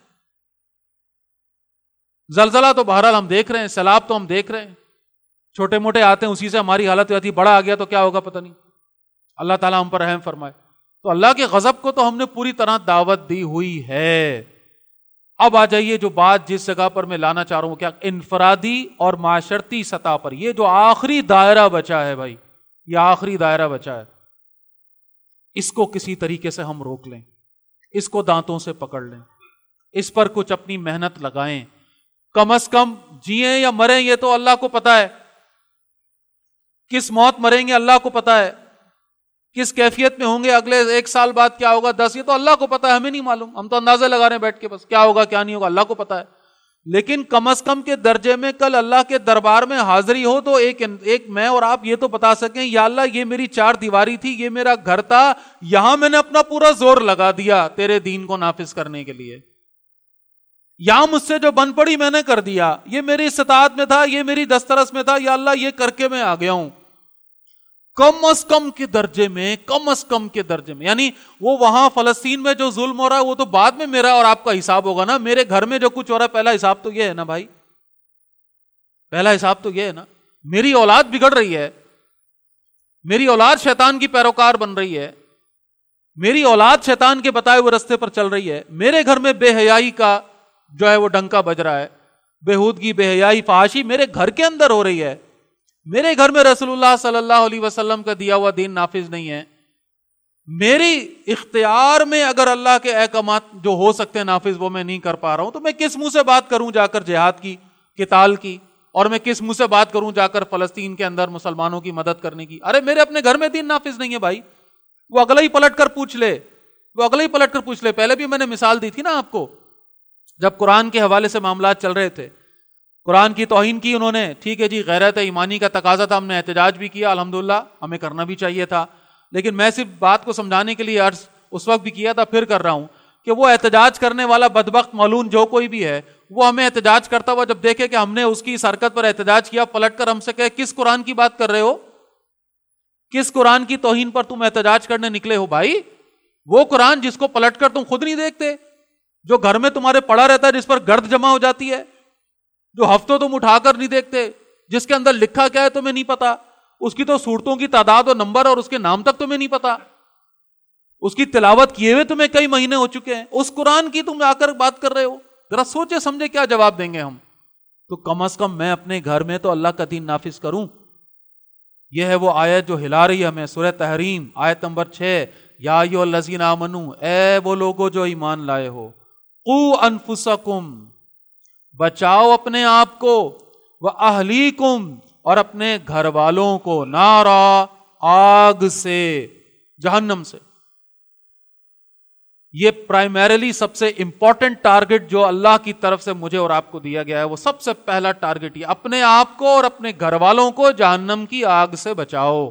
زلزلہ تو بہرحال ہم دیکھ رہے ہیں، سیلاب تو ہم دیکھ رہے ہیں، چھوٹے موٹے آتے ہیں اسی سے ہماری حالت ہوتی ہے، بڑا آ گیا تو کیا ہوگا پتہ نہیں، اللہ تعالیٰ ہم پر رحم فرمائے۔ تو اللہ کے غضب کو تو ہم نے پوری طرح دعوت دی ہوئی ہے۔ اب آ جائیے جو بات جس جگہ پر میں لانا چاہ رہا ہوں، کیا انفرادی اور معاشرتی سطح پر یہ جو آخری دائرہ بچا ہے بھائی، یہ آخری دائرہ بچا ہے، اس کو کسی طریقے سے ہم روک لیں، اس کو دانتوں سے پکڑ لیں، اس پر کچھ اپنی محنت لگائیں، کم از کم جیئیں یا مریں یہ تو اللہ کو پتا ہے، کس موت مریں گے اللہ کو پتا ہے، کس کیفیت میں ہوں گے اگلے 1 سال بعد کیا ہوگا 10، یہ تو اللہ کو پتا ہے، ہمیں نہیں معلوم، ہم تو اندازے لگا رہے ہیں بیٹھ کے بس، کیا ہوگا کیا نہیں ہوگا اللہ کو پتا ہے۔ لیکن کم از کم کے درجے میں کل اللہ کے دربار میں حاضری ہو تو ایک میں اور آپ یہ تو بتا سکیں، یا اللہ یہ میری 4 دیواری تھی، یہ میرا گھر تھا، یہاں میں نے اپنا پورا زور لگا دیا تیرے دین کو نافذ کرنے کے لیے، یہاں مجھ سے جو بن پڑی میں نے کر دیا، یہ میری استطاعت میں تھا، یہ میری دسترس میں تھا، یا اللہ یہ کر کے میں آ گیا ہوں۔ کم از کم کے درجے میں، کم از کم کے درجے میں، یعنی وہ وہاں فلسطین میں جو ظلم ہو رہا ہے وہ تو بعد میں میرا اور آپ کا حساب ہوگا نا، میرے گھر میں جو کچھ ہو رہا ہے پہلا حساب تو یہ ہے نا بھائی، پہلا حساب تو یہ ہے نا، میری اولاد بگڑ رہی ہے، میری اولاد شیطان کی پیروکار بن رہی ہے، میری اولاد شیطان کے بتائے ہوئے رستے پر چل رہی ہے، میرے گھر میں بے حیائی کا جو ہے وہ ڈنکا بج رہا ہے، بےہودگی، بے حیائی، فحاشی میرے گھر کے اندر ہو رہی ہے، میرے گھر میں رسول اللہ صلی اللہ علیہ وسلم کا دیا ہوا دین نافذ نہیں ہے، میری اختیار میں اگر اللہ کے احکامات جو ہو سکتے ہیں نافذ وہ میں نہیں کر پا رہا ہوں، تو میں کس منہ سے بات کروں جا کر جہاد کی، قتال کی، اور میں کس منہ سے بات کروں جا کر فلسطین کے اندر مسلمانوں کی مدد کرنے کی؟ ارے میرے اپنے گھر میں دین نافذ نہیں ہے بھائی، وہ اگلا ہی پلٹ کر پوچھ لے، وہ اگلا ہی پلٹ کر پوچھ لے۔ پہلے بھی میں نے مثال دی تھی نا آپ کو، جب قرآن کے حوالے سے معاملات چل رہے تھے، قرآن کی توہین کی انہوں نے، ٹھیک ہے جی، غیرت ایمانی کا تقاضا تھا، ہم نے احتجاج بھی کیا، الحمدللہ ہمیں کرنا بھی چاہیے تھا، لیکن میں صرف بات کو سمجھانے کے لیے عرض اس وقت بھی کیا تھا، پھر کر رہا ہوں کہ وہ احتجاج کرنے والا بدبخت مولون جو کوئی بھی ہے، وہ ہمیں احتجاج کرتا ہوا جب دیکھے کہ ہم نے اس کی اس حرکت پر احتجاج کیا، پلٹ کر ہم سے کہے کس قرآن کی بات کر رہے ہو، کس قرآن کی توہین پر تم احتجاج کرنے نکلے ہو؟ بھائی وہ قرآن جس کو پلٹ کر تم خود نہیں دیکھتے، جو گھر میں تمہارے پڑا رہتا ہے، جس پر گرد جمع ہو جاتی ہے، جو ہفتوں تم اٹھا کر نہیں دیکھتے، جس کے اندر لکھا کیا ہے تمہیں نہیں پتا، اس کی تو صورتوں کی تعداد و نمبر اور اس کے نام تک تمہیں نہیں پتا، اس کی تلاوت کیے ہوئے تمہیں کئی مہینے ہو چکے ہیں، اس قرآن کی تم آ کر بات کر رہے ہو، ذرا سوچے سمجھے کیا جواب دیں گے ہم؟ تو کم از کم میں اپنے گھر میں تو اللہ کا دین نافذ کروں۔ یہ ہے وہ آیت جو ہلا رہی ہے ہمیں، سورہ تحریم آیت نمبر 6، یا ایھا الذین آمنو، اے وہ لوگو جو ایمان لائے ہو، قوا انفسکم، بچاؤ اپنے آپ کو، واہلیکم، اور اپنے گھر والوں کو نارا آگ سے، جہنم سے. یہ پرائمریلی سب سے امپورٹنٹ ٹارگٹ جو اللہ کی طرف سے مجھے اور آپ کو دیا گیا ہے، وہ سب سے پہلا ٹارگٹ یہ، اپنے آپ کو اور اپنے گھر والوں کو جہنم کی آگ سے بچاؤ.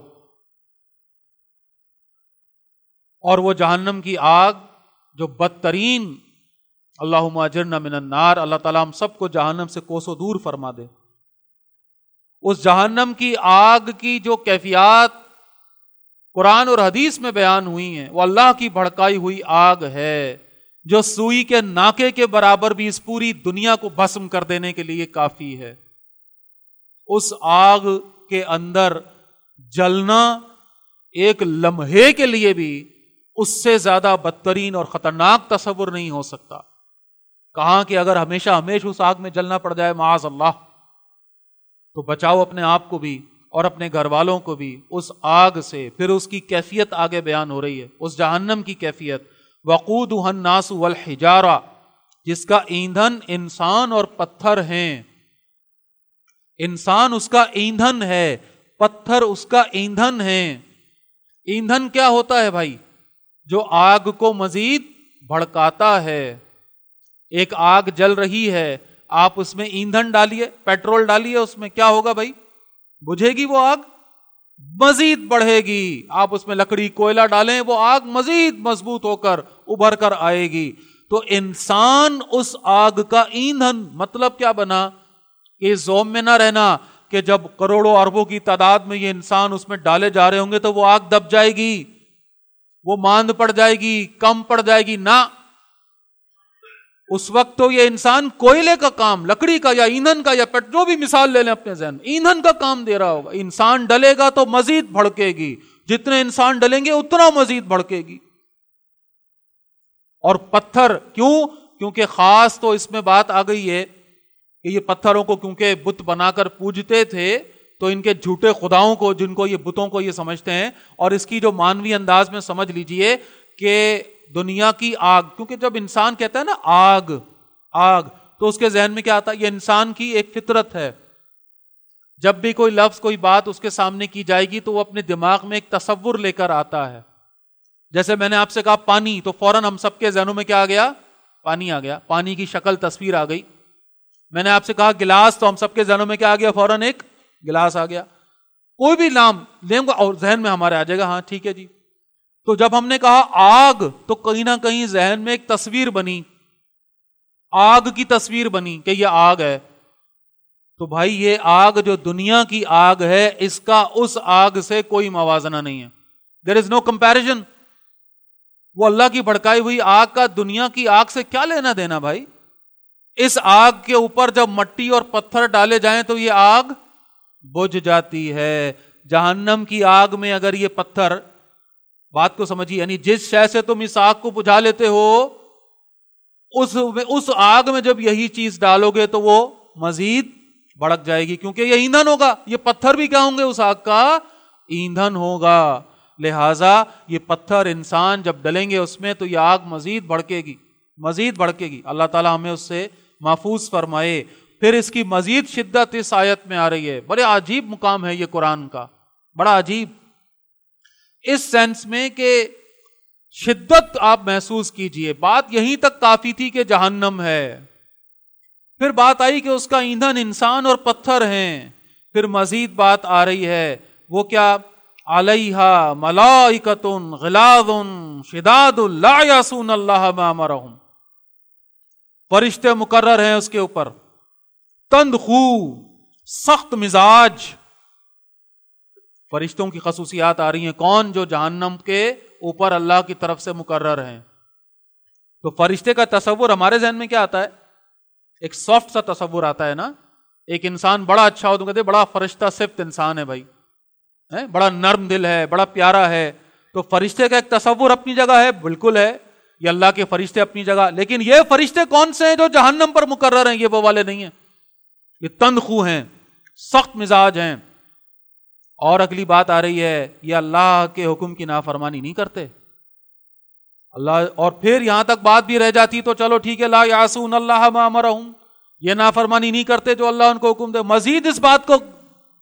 اور وہ جہنم کی آگ جو بدترین، اللہم اجرنا من النار، اللہ تعالیٰ ہم سب کو جہنم سے کوسوں دور فرما دے. اس جہنم کی آگ کی جو کیفیات قرآن اور حدیث میں بیان ہوئی ہیں، وہ اللہ کی بھڑکائی ہوئی آگ ہے جو سوئی کے ناکے کے برابر بھی اس پوری دنیا کو بھسم کر دینے کے لیے کافی ہے. اس آگ کے اندر جلنا ایک لمحے کے لیے بھی اس سے زیادہ بدترین اور خطرناک تصور نہیں ہو سکتا. کہاں کہ اگر ہمیشہ اس آگ میں جلنا پڑ جائے معاذ اللہ، تو بچاؤ اپنے آپ کو بھی اور اپنے گھر والوں کو بھی اس آگ سے. پھر اس کی کیفیت آگے بیان ہو رہی ہے، اس جہنم کی کیفیت. وقودها الناس والحجارہ، جس کا ایندھن انسان اور پتھر ہیں. انسان اس کا ایندھن ہے، پتھر اس کا ایندھن ہے. ایندھن کیا ہوتا ہے بھائی؟ جو آگ کو مزید بھڑکاتا ہے. ایک آگ جل رہی ہے، آپ اس میں ایندھن ڈالیے، پیٹرول ڈالیے، اس میں کیا ہوگا بھائی؟ بجھے گی وہ آگ، مزید بڑھے گی. آپ اس میں لکڑی کوئلہ ڈالیں، وہ آگ مزید مضبوط ہو کر ابھر کر آئے گی. تو انسان اس آگ کا ایندھن. مطلب کیا بنا کہ زوم میں نہ رہنا کہ جب کروڑوں اربوں کی تعداد میں یہ انسان اس میں ڈالے جا رہے ہوں گے تو وہ آگ دب جائے گی، وہ ماند پڑ جائے گی، کم پڑ جائے گی. نہ، اس وقت تو یہ انسان کوئلے کا کام، لکڑی کا یا ایندھن کا یا جو بھی مثال لے لیں اپنے ذہن، ایندھن کا کام دے رہا ہوگا. انسان ڈلے گا تو مزید بھڑکے گی، جتنے انسان ڈلیں گے اتنا مزید بھڑکے گی. اور پتھر کیوں؟ کیونکہ خاص تو اس میں بات آ گئی ہے کہ یہ پتھروں کو کیونکہ بت بنا کر پوجتے تھے، تو ان کے جھوٹے خداؤں کو، جن کو یہ بتوں کو یہ سمجھتے ہیں. اور اس کی جو مانوی انداز میں سمجھ لیجئے کہ دنیا کی آگ، کیونکہ جب انسان کہتا ہے نا آگ آگ، تو اس کے ذہن میں کیا آتا ہے؟ یہ انسان کی ایک فطرت ہے. جب بھی کوئی لفظ، کوئی بات اس کے سامنے کی جائے گی تو وہ اپنے دماغ میں ایک تصور لے کر آتا ہے. جیسے میں نے آپ سے کہا پانی، تو فوراً ہم سب کے ذہنوں میں کیا آ گیا؟ پانی آ گیا، پانی کی شکل تصویر آ گئی. میں نے آپ سے کہا گلاس، تو ہم سب کے ذہنوں میں کیا آ گیا؟ فوراً ایک گلاس آ گیا. کوئی بھی نام لیں گے اور ذہن میں ہمارے آ جائے گا، ہاں ٹھیک ہے جی. تو جب ہم نے کہا آگ، تو کہیں نہ کہیں ذہن میں ایک تصویر بنی، آگ کی تصویر بنی کہ یہ آگ ہے. تو بھائی یہ آگ جو دنیا کی آگ ہے، اس کا اس آگ سے کوئی موازنہ نہیں ہے. There is no comparison. وہ اللہ کی بھڑکائی ہوئی آگ کا دنیا کی آگ سے کیا لینا دینا بھائی؟ اس آگ کے اوپر جب مٹی اور پتھر ڈالے جائیں تو یہ آگ بجھ جاتی ہے. جہنم کی آگ میں اگر یہ پتھر، بات کو سمجھیے، یعنی جس شے سے تم اس آگ کو بجھا لیتے ہو، اس آگ میں جب یہی چیز ڈالو گے تو وہ مزید بھڑک جائے گی، کیونکہ یہ ایندھن ہوگا. یہ پتھر بھی کیا ہوں گے؟ اس آگ کا ایندھن ہوگا. لہذا یہ پتھر انسان جب ڈلیں گے اس میں تو یہ آگ مزید بھڑکے گی، مزید بھڑکے گی. اللہ تعالیٰ ہمیں اس سے محفوظ فرمائے. پھر اس کی مزید شدت اس آیت میں آ رہی ہے. بڑے عجیب مقام ہے یہ قرآن کا، بڑا عجیب، اس سینس میں کہ شدت آپ محسوس کیجئے. بات یہیں تک کافی تھی کہ جہنم ہے، پھر بات آئی کہ اس کا ایندھن انسان اور پتھر ہیں. پھر مزید بات آ رہی ہے، وہ کیا؟ علیہا ملائکۃ غلاظ شداد لا یعصون اللہ ما امرہم. فرشتے مقرر ہیں اس کے اوپر، تند خو، سخت مزاج. فرشتوں کی خصوصیات آ رہی ہیں. کون؟ جو جہنم کے اوپر اللہ کی طرف سے مقرر ہیں. تو فرشتے کا تصور ہمارے ذہن میں کیا آتا ہے؟ ایک سافٹ سا تصور آتا ہے نا. ایک انسان بڑا اچھا ہو تو کہتے ہیں بڑا فرشتہ صفت انسان ہے بھائی، بڑا نرم دل ہے، بڑا پیارا ہے. تو فرشتے کا ایک تصور اپنی جگہ ہے، بالکل ہے، یہ اللہ کے فرشتے اپنی جگہ. لیکن یہ فرشتے کون سے ہیں جو جہنم پر مقرر ہیں؟ یہ وہ والے نہیں ہیں. یہ تند خو ہیں، سخت مزاج ہیں. اور اگلی بات آ رہی ہے، یہ اللہ کے حکم کی نافرمانی نہیں کرتے. اللہ، اور پھر یہاں تک بات بھی رہ جاتی تو چلو ٹھیک ہے، لا یعصون اللہ ما امرہم، یہ نافرمانی نہیں کرتے جو اللہ ان کو حکم دے. مزید اس بات کو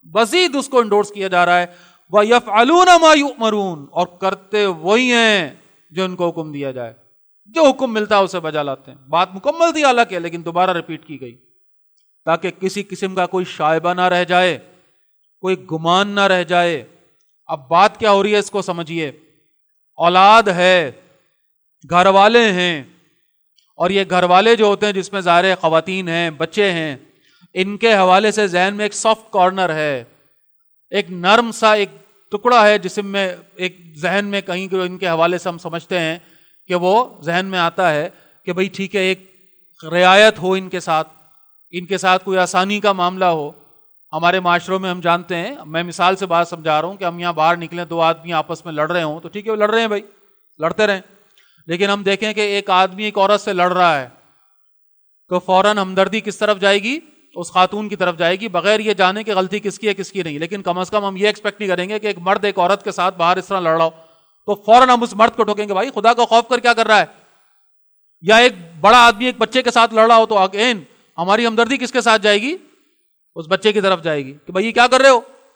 مزید اس کو انڈورس کیا جا رہا ہے وَيَفْعَلُونَ مَا يُؤْمَرُونَ، اور کرتے وہی ہیں جو ان کو حکم دیا جائے، جو حکم ملتا ہے اسے بجا لاتے ہیں. بات مکمل تھی حالانکہ، لیکن دوبارہ ریپیٹ کی گئی تاکہ کسی قسم کا کوئی شائبہ نہ رہ جائے، کوئی گمان نہ رہ جائے. اب بات کیا ہو رہی ہے اس کو سمجھیے. اولاد ہے، گھر والے ہیں، اور یہ گھر والے جو ہوتے ہیں جس میں ظاہر خواتین ہیں، بچے ہیں، ان کے حوالے سے ذہن میں ایک سافٹ کارنر ہے، ایک نرم سا ایک ٹکڑا ہے جسم میں، ایک ذہن میں کہیں کہ ان کے حوالے سے ہم سمجھتے ہیں کہ وہ ذہن میں آتا ہے کہ بھئی ٹھیک ہے ایک رعایت ہو ان کے ساتھ کوئی آسانی کا معاملہ ہو. ہمارے معاشروں میں ہم جانتے ہیں، میں مثال سے بات سمجھا رہا ہوں کہ ہم یہاں باہر نکلیں، دو آدمی آپس میں لڑ رہے ہوں تو ٹھیک ہے وہ لڑ رہے ہیں بھائی، لڑتے رہیں. لیکن ہم دیکھیں کہ ایک آدمی ایک عورت سے لڑ رہا ہے تو فوراً ہمدردی کس طرف جائے گی؟ اس خاتون کی طرف جائے گی، بغیر یہ جانے کہ غلطی کس کی ہے کس کی نہیں. لیکن کم از کم ہم یہ ایکسپیکٹ نہیں کریں گے کہ ایک مرد ایک عورت کے ساتھ باہر اس طرح لڑ رہا ہو تو فوراً ہم اس مرد کو ٹوکیں گے بھائی خدا کا خوف کر کیا کر رہا ہے. یا ایک بڑا آدمی ایک بچے کے ساتھ لڑ رہا ہو تو اگین ہماری ہمدردی کس کے ساتھ جائے گی؟ اس بچے کی طرف جائے گی کہ بھائی یہ کیا کر رہے ہو.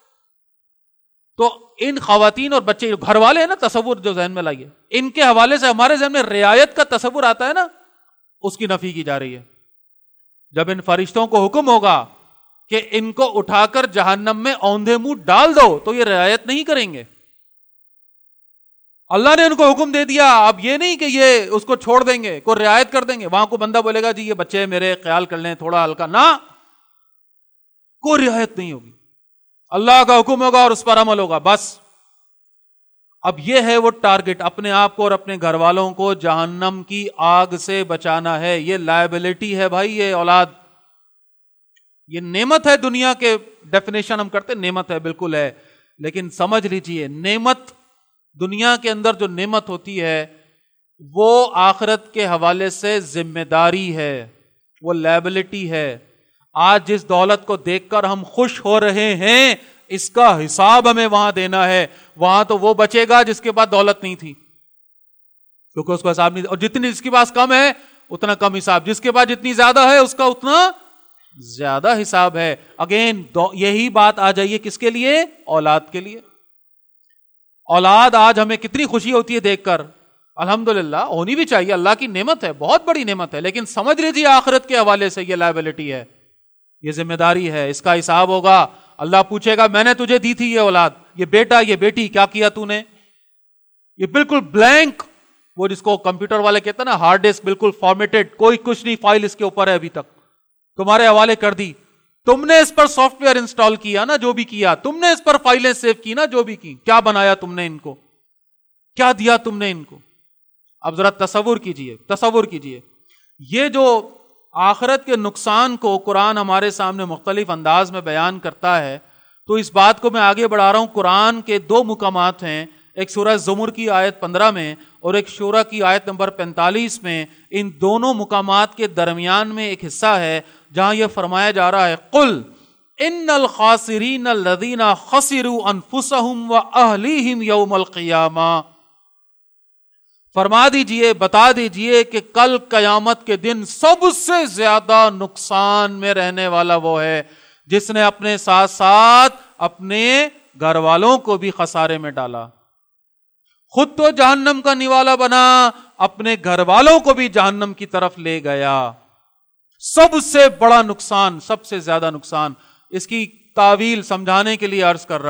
تو ان خواتین اور بچے گھر والے ہیں نا، تصور جو ذہن میں لائیے، ان کے حوالے سے ہمارے ذہن میں رعایت کا تصور آتا ہے نا، اس کی نفی کی جا رہی ہے. جب ان فرشتوں کو حکم ہوگا کہ ان کو اٹھا کر جہنم میں اوندھے منہ ڈال دو تو یہ رعایت نہیں کریں گے. اللہ نے ان کو حکم دے دیا، اب یہ نہیں کہ یہ اس کو چھوڑ دیں گے، کوئی رعایت کر دیں گے. وہاں کو بندہ بولے گا جی یہ بچے میرے خیال کر لیں تھوڑا ہلکا، نہ، کوئی رعایت نہیں ہوگی. اللہ کا حکم ہوگا اور اس پر عمل ہوگا بس. اب یہ ہے وہ ٹارگٹ، اپنے آپ کو اور اپنے گھر والوں کو جہنم کی آگ سے بچانا ہے. یہ لائبلٹی ہے بھائی، یہ اولاد، یہ نعمت ہے. دنیا کے ڈیفینیشن ہم کرتے نعمت ہے، بالکل ہے، لیکن سمجھ لیجئے نعمت، دنیا کے اندر جو نعمت ہوتی ہے وہ آخرت کے حوالے سے ذمہ داری ہے، وہ لائبلٹی ہے. آج جس دولت کو دیکھ کر ہم خوش ہو رہے ہیں اس کا حساب ہمیں وہاں دینا ہے. وہاں تو وہ بچے گا جس کے پاس دولت نہیں تھی، کیونکہ اس کو حساب نہیں، اور جتنی جس کے پاس کم ہے اتنا کم حساب، جس کے پاس جتنی زیادہ ہے اس کا اتنا زیادہ حساب ہے. اگین یہی بات آ جائیے کس کے لیے؟ اولاد کے لیے. اولاد آج ہمیں کتنی خوشی ہوتی ہے دیکھ کر، الحمدللہ ہونی بھی چاہیے، اللہ کی نعمت ہے، بہت بڑی نعمت ہے. لیکن سمجھ لیجیے آخرت کے حوالے سے یہ لائبلٹی ہے، یہ ذمہ داری ہے، اس کا حساب ہوگا. اللہ پوچھے گا میں نے تجھے دی تھی یہ اولاد، یہ بیٹا یہ بیٹی، کیا کیا تو نے؟ یہ بالکل بلینک، وہ جس کو کمپیوٹر والے کہتے ہیں نا ہارڈ ڈسک، بالکل فارمیٹڈ، کوئی کچھ نہیں، فائل اس کے اوپر ہے ابھی تک، تمہارے حوالے کر دی. تم نے اس پر سافٹ ویئر انسٹال کیا نا، جو بھی کیا تم نے، اس پر فائلیں سیو کی نا، جو بھی کی، کیا بنایا تم نے ان کو، کیا دیا تم نے ان کو. اب ذرا تصور کیجئے یہ جو آخرت کے نقصان کو قرآن ہمارے سامنے مختلف انداز میں بیان کرتا ہے. تو اس بات کو میں آگے بڑھا رہا ہوں. قرآن کے دو مقامات ہیں، ایک سورہ زمر کی آیت 15 میں اور ایک شورى کی آیت نمبر 45 میں. ان دونوں مقامات کے درمیان میں ایک حصہ ہے جہاں یہ فرمایا جا رہا ہے قل ان الخاسرین الذین خسروا انفسهم واہلیہم یوم القیامہ. فرما دیجئے، بتا دیجئے کہ کل قیامت کے دن سب سے زیادہ نقصان میں رہنے والا وہ ہے جس نے اپنے ساتھ ساتھ اپنے گھر والوں کو بھی خسارے میں ڈالا. خود تو جہنم کا نوالا بنا، اپنے گھر والوں کو بھی جہنم کی طرف لے گیا. سب سے بڑا نقصان، سب سے زیادہ نقصان. اس کی تعویل سمجھانے کے لیے عرض کر رہا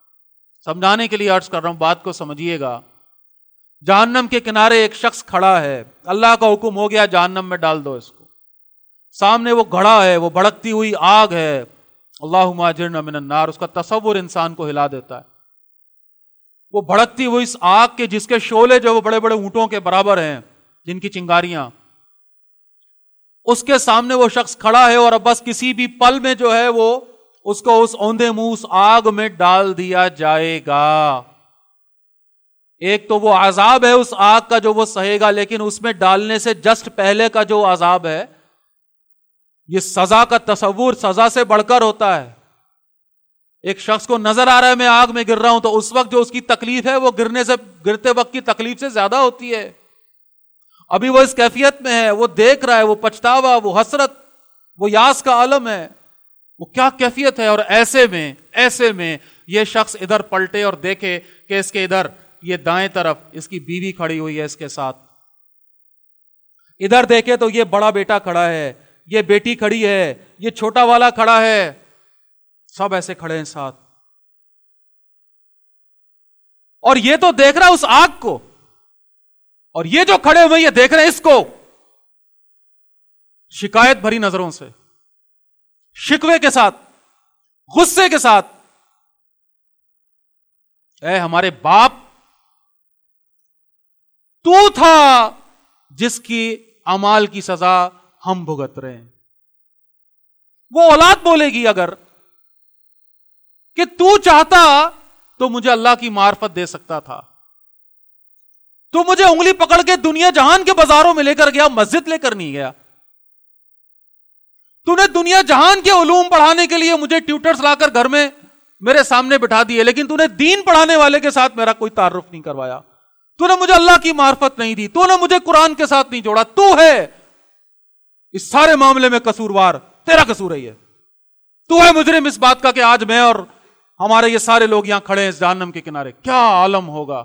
ہوں، بات کو سمجھیے گا. جہنم کے کنارے ایک شخص کھڑا ہے، اللہ کا حکم ہو گیا جہنم میں ڈال دو اس کو. سامنے وہ گھڑا ہے، وہ بھڑکتی ہوئی آگ ہے، اللہم اجرنا من النار. اس کا تصور انسان کو ہلا دیتا ہے. وہ بھڑکتی ہوئی اس آگ کے جس کے شعلے جو وہ بڑے بڑے اونٹوں کے برابر ہیں، جن کی چنگاریاں، اس کے سامنے وہ شخص کھڑا ہے اور اب بس کسی بھی پل میں جو ہے وہ اس کو اس اوندے منہ اس آگ میں ڈال دیا جائے گا. ایک تو وہ عذاب ہے اس آگ کا جو وہ سہے گا، لیکن اس میں ڈالنے سے جسٹ پہلے کا جو عذاب ہے، یہ سزا کا تصور سزا سے بڑھ کر ہوتا ہے. ایک شخص کو نظر آ رہا ہے میں آگ میں گر رہا ہوں، تو اس وقت جو اس کی تکلیف ہے وہ گرتے وقت کی تکلیف سے زیادہ ہوتی ہے. ابھی وہ اس کیفیت میں ہے، وہ دیکھ رہا ہے، وہ پچھتاوا، وہ حسرت، وہ یاس کا عالم ہے. وہ کیا کیفیت ہے. اور ایسے میں یہ شخص ادھر پلٹے اور دیکھے کہ اس کے ادھر یہ دائیں طرف اس کی بیوی کھڑی ہوئی ہے اس کے ساتھ, ادھر دیکھے تو یہ بڑا بیٹا کھڑا ہے, یہ بیٹی کھڑی ہے, یہ چھوٹا والا کھڑا ہے, سب ایسے کھڑے ہیں ساتھ. اور یہ تو دیکھ رہا ہے اس آگ کو, اور یہ جو کھڑے ہوئے یہ دیکھ رہے ہیں اس کو شکایت بھری نظروں سے, شکوے کے ساتھ, غصے کے ساتھ. اے ہمارے باپ, تو تھا جس کی اعمال کی سزا ہم بھگت رہے ہیں. وہ اولاد بولے گی اگر کہ تو چاہتا تو مجھے اللہ کی معرفت دے سکتا تھا, تو مجھے انگلی پکڑ کے دنیا جہان کے بازاروں میں لے کر گیا, مسجد لے کر نہیں گیا. تو نے دنیا جہان کے علوم پڑھانے کے لیے مجھے ٹیوٹرز لا کر گھر میں میرے سامنے بٹھا دیے, لیکن تو نے دین پڑھانے والے کے ساتھ میرا کوئی تعارف نہیں کروایا. تو نے مجھے اللہ کی معرفت نہیں دی, تو نے مجھے قرآن کے ساتھ نہیں جوڑا. تو ہے اس سارے معاملے میں قصوروار, تیرا قصور ہے یہ. تو ہے مجرم اس بات کا کہ آج میں اور ہمارے یہ سارے لوگ یہاں کھڑے ہیں اس جہنم کے کنارے. کیا عالم ہوگا,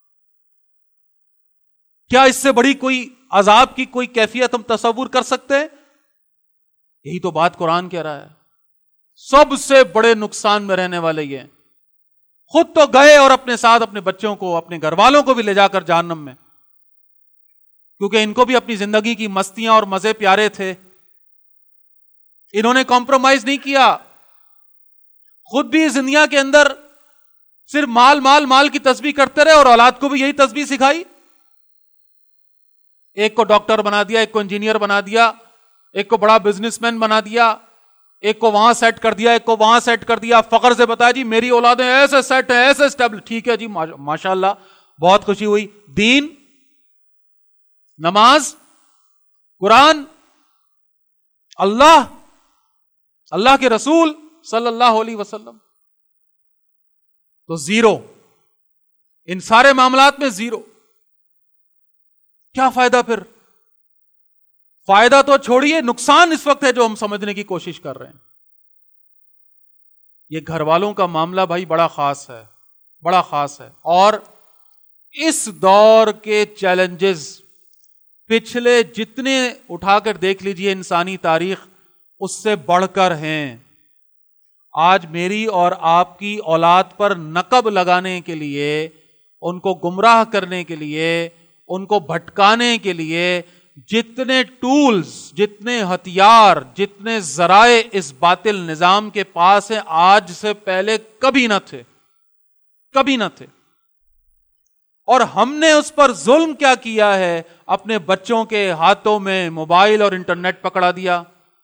کیا اس سے بڑی کوئی عذاب کی کوئی کیفیت ہم تصور کر سکتے ہیں؟ یہی تو بات قرآن کہہ رہا ہے. سب سے بڑے نقصان میں رہنے والے یہ ہیں. خود تو گئے اور اپنے ساتھ اپنے بچوں کو, اپنے گھر والوں کو بھی لے جا کر جہنم میں, کیونکہ ان کو بھی اپنی زندگی کی مستیاں اور مزے پیارے تھے. انہوں نے کمپرومائز نہیں کیا. خود بھی اس دنیا کے اندر صرف مال مال مال کی تسبیح کرتے رہے اور اولاد کو بھی یہی تسبیح سکھائی. ایک کو ڈاکٹر بنا دیا, ایک کو انجینئر بنا دیا, ایک کو بڑا بزنس مین بنا دیا, ایک کو وہاں سیٹ کر دیا, ایک کو وہاں سیٹ کر دیا. فخر سے بتایا جی میری اولادیں ایسے سیٹ ہیں, ایسے اسٹیبل. ٹھیک ہے جی, ماشاءاللہ, بہت خوشی ہوئی. دین, نماز, قرآن, اللہ کے رسول صلی اللہ علیہ وسلم تو زیرو. ان سارے معاملات میں زیرو. کیا فائدہ پھر؟ فائدہ تو چھوڑیے, نقصان اس وقت ہے جو ہم سمجھنے کی کوشش کر رہے ہیں. یہ گھر والوں کا معاملہ بھائی بڑا خاص ہے, بڑا خاص ہے. اور اس دور کے چیلنجز پچھلے جتنے اٹھا کر دیکھ لیجئے انسانی تاریخ, اس سے بڑھ کر ہیں. آج میری اور آپ کی اولاد پر نقب لگانے کے لیے, ان کو گمراہ کرنے کے لیے, ان کو بھٹکانے کے لیے جتنے ٹولز, جتنے ہتھیار, جتنے ذرائع اس باطل نظام کے پاس ہیں, آج سے پہلے کبھی نہ تھے, کبھی نہ تھے. اور ہم نے اس پر ظلم کیا کیا ہے, اپنے بچوں کے ہاتھوں میں موبائل اور انٹرنیٹ پکڑا دیا.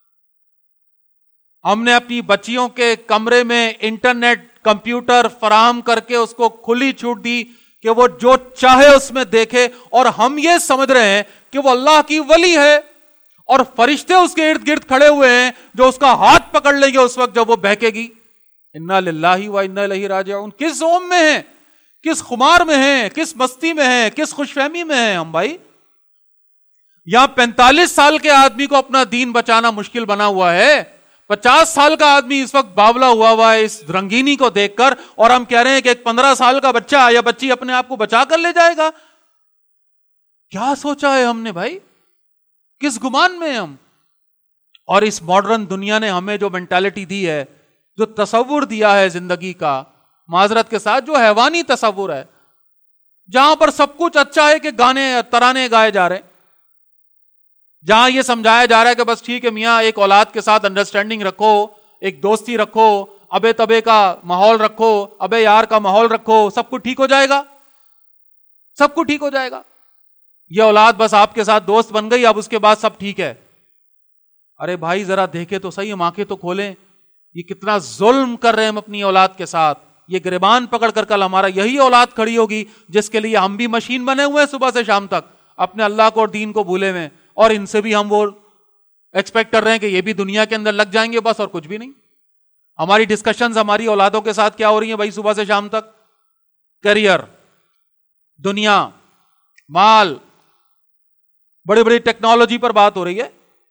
ہم نے اپنی بچیوں کے کمرے میں انٹرنیٹ, کمپیوٹر فراہم کر کے اس کو کھلی چھوٹ دی کہ وہ جو چاہے اس میں دیکھے, اور ہم یہ سمجھ رہے ہیں کہ وہ اللہ کی ولی ہے اور فرشتے اس کے ارد گرد کھڑے ہوئے ہیں جو اس کا ہاتھ پکڑ لیں گے اس وقت جب وہ بہکے گی. انا للہ و انا الیہ راجعون. کس زوم میں ہیں, کس خمار میں ہیں, کس مستی میں ہیں, کس خوش فہمی میں ہیں ہم بھائی؟ یہاں 45 سال کے آدمی کو اپنا دین بچانا مشکل بنا ہوا ہے. 50 سال کا آدمی اس وقت باولا ہوا ہے اس رنگینی کو دیکھ کر, اور ہم کہہ رہے ہیں کہ ایک 15 سال کا بچہ یا بچی اپنے آپ کو بچا کر لے جائے گا. کیا سوچا ہے ہم نے بھائی, کس گمان میں ہم؟ اور اس ماڈرن دنیا نے ہمیں جو مینٹالٹی دی ہے, جو تصور دیا ہے زندگی کا, معذرت کے ساتھ جو حیوانی تصور ہے, جہاں پر سب کچھ اچھا ہے کہ گانے ترانے گائے جا رہے ہیں, جہاں یہ سمجھایا جا رہا ہے کہ بس ٹھیک ہے میاں ایک اولاد کے ساتھ انڈرسٹینڈنگ رکھو, ایک دوستی رکھو, ابے تبے کا ماحول رکھو, ابے یار کا ماحول رکھو, سب کچھ ٹھیک ہو جائے گا, سب کچھ ٹھیک ہو جائے گا. یہ اولاد بس آپ کے ساتھ دوست بن گئی, اب اس کے بعد سب ٹھیک ہے. ارے بھائی ذرا دیکھے تو صحیح, ہم آنکھیں تو کھولیں, یہ کتنا ظلم کر رہے ہیں ہم اپنی اولاد کے ساتھ. یہ گریبان پکڑ کر کل ہمارا یہی اولاد کھڑی ہوگی جس کے لیے ہم بھی مشین بنے ہوئے ہیں صبح سے شام تک, اپنے اللہ کو اور دین کو بھولے ہوئے, اور ان سے بھی ہم وہ ایکسپیکٹ کر رہے ہیں کہ یہ بھی دنیا کے اندر لگ جائیں گے بس, اور کچھ بھی نہیں. ہماری ڈسکشنز ہماری اولادوں کے ساتھ کیا ہو رہی ہیں بھائی صبح سے شام تک؟ کیریئر, دنیا, مال, بڑی بڑی ٹیکنالوجی پر بات ہو رہی ہے.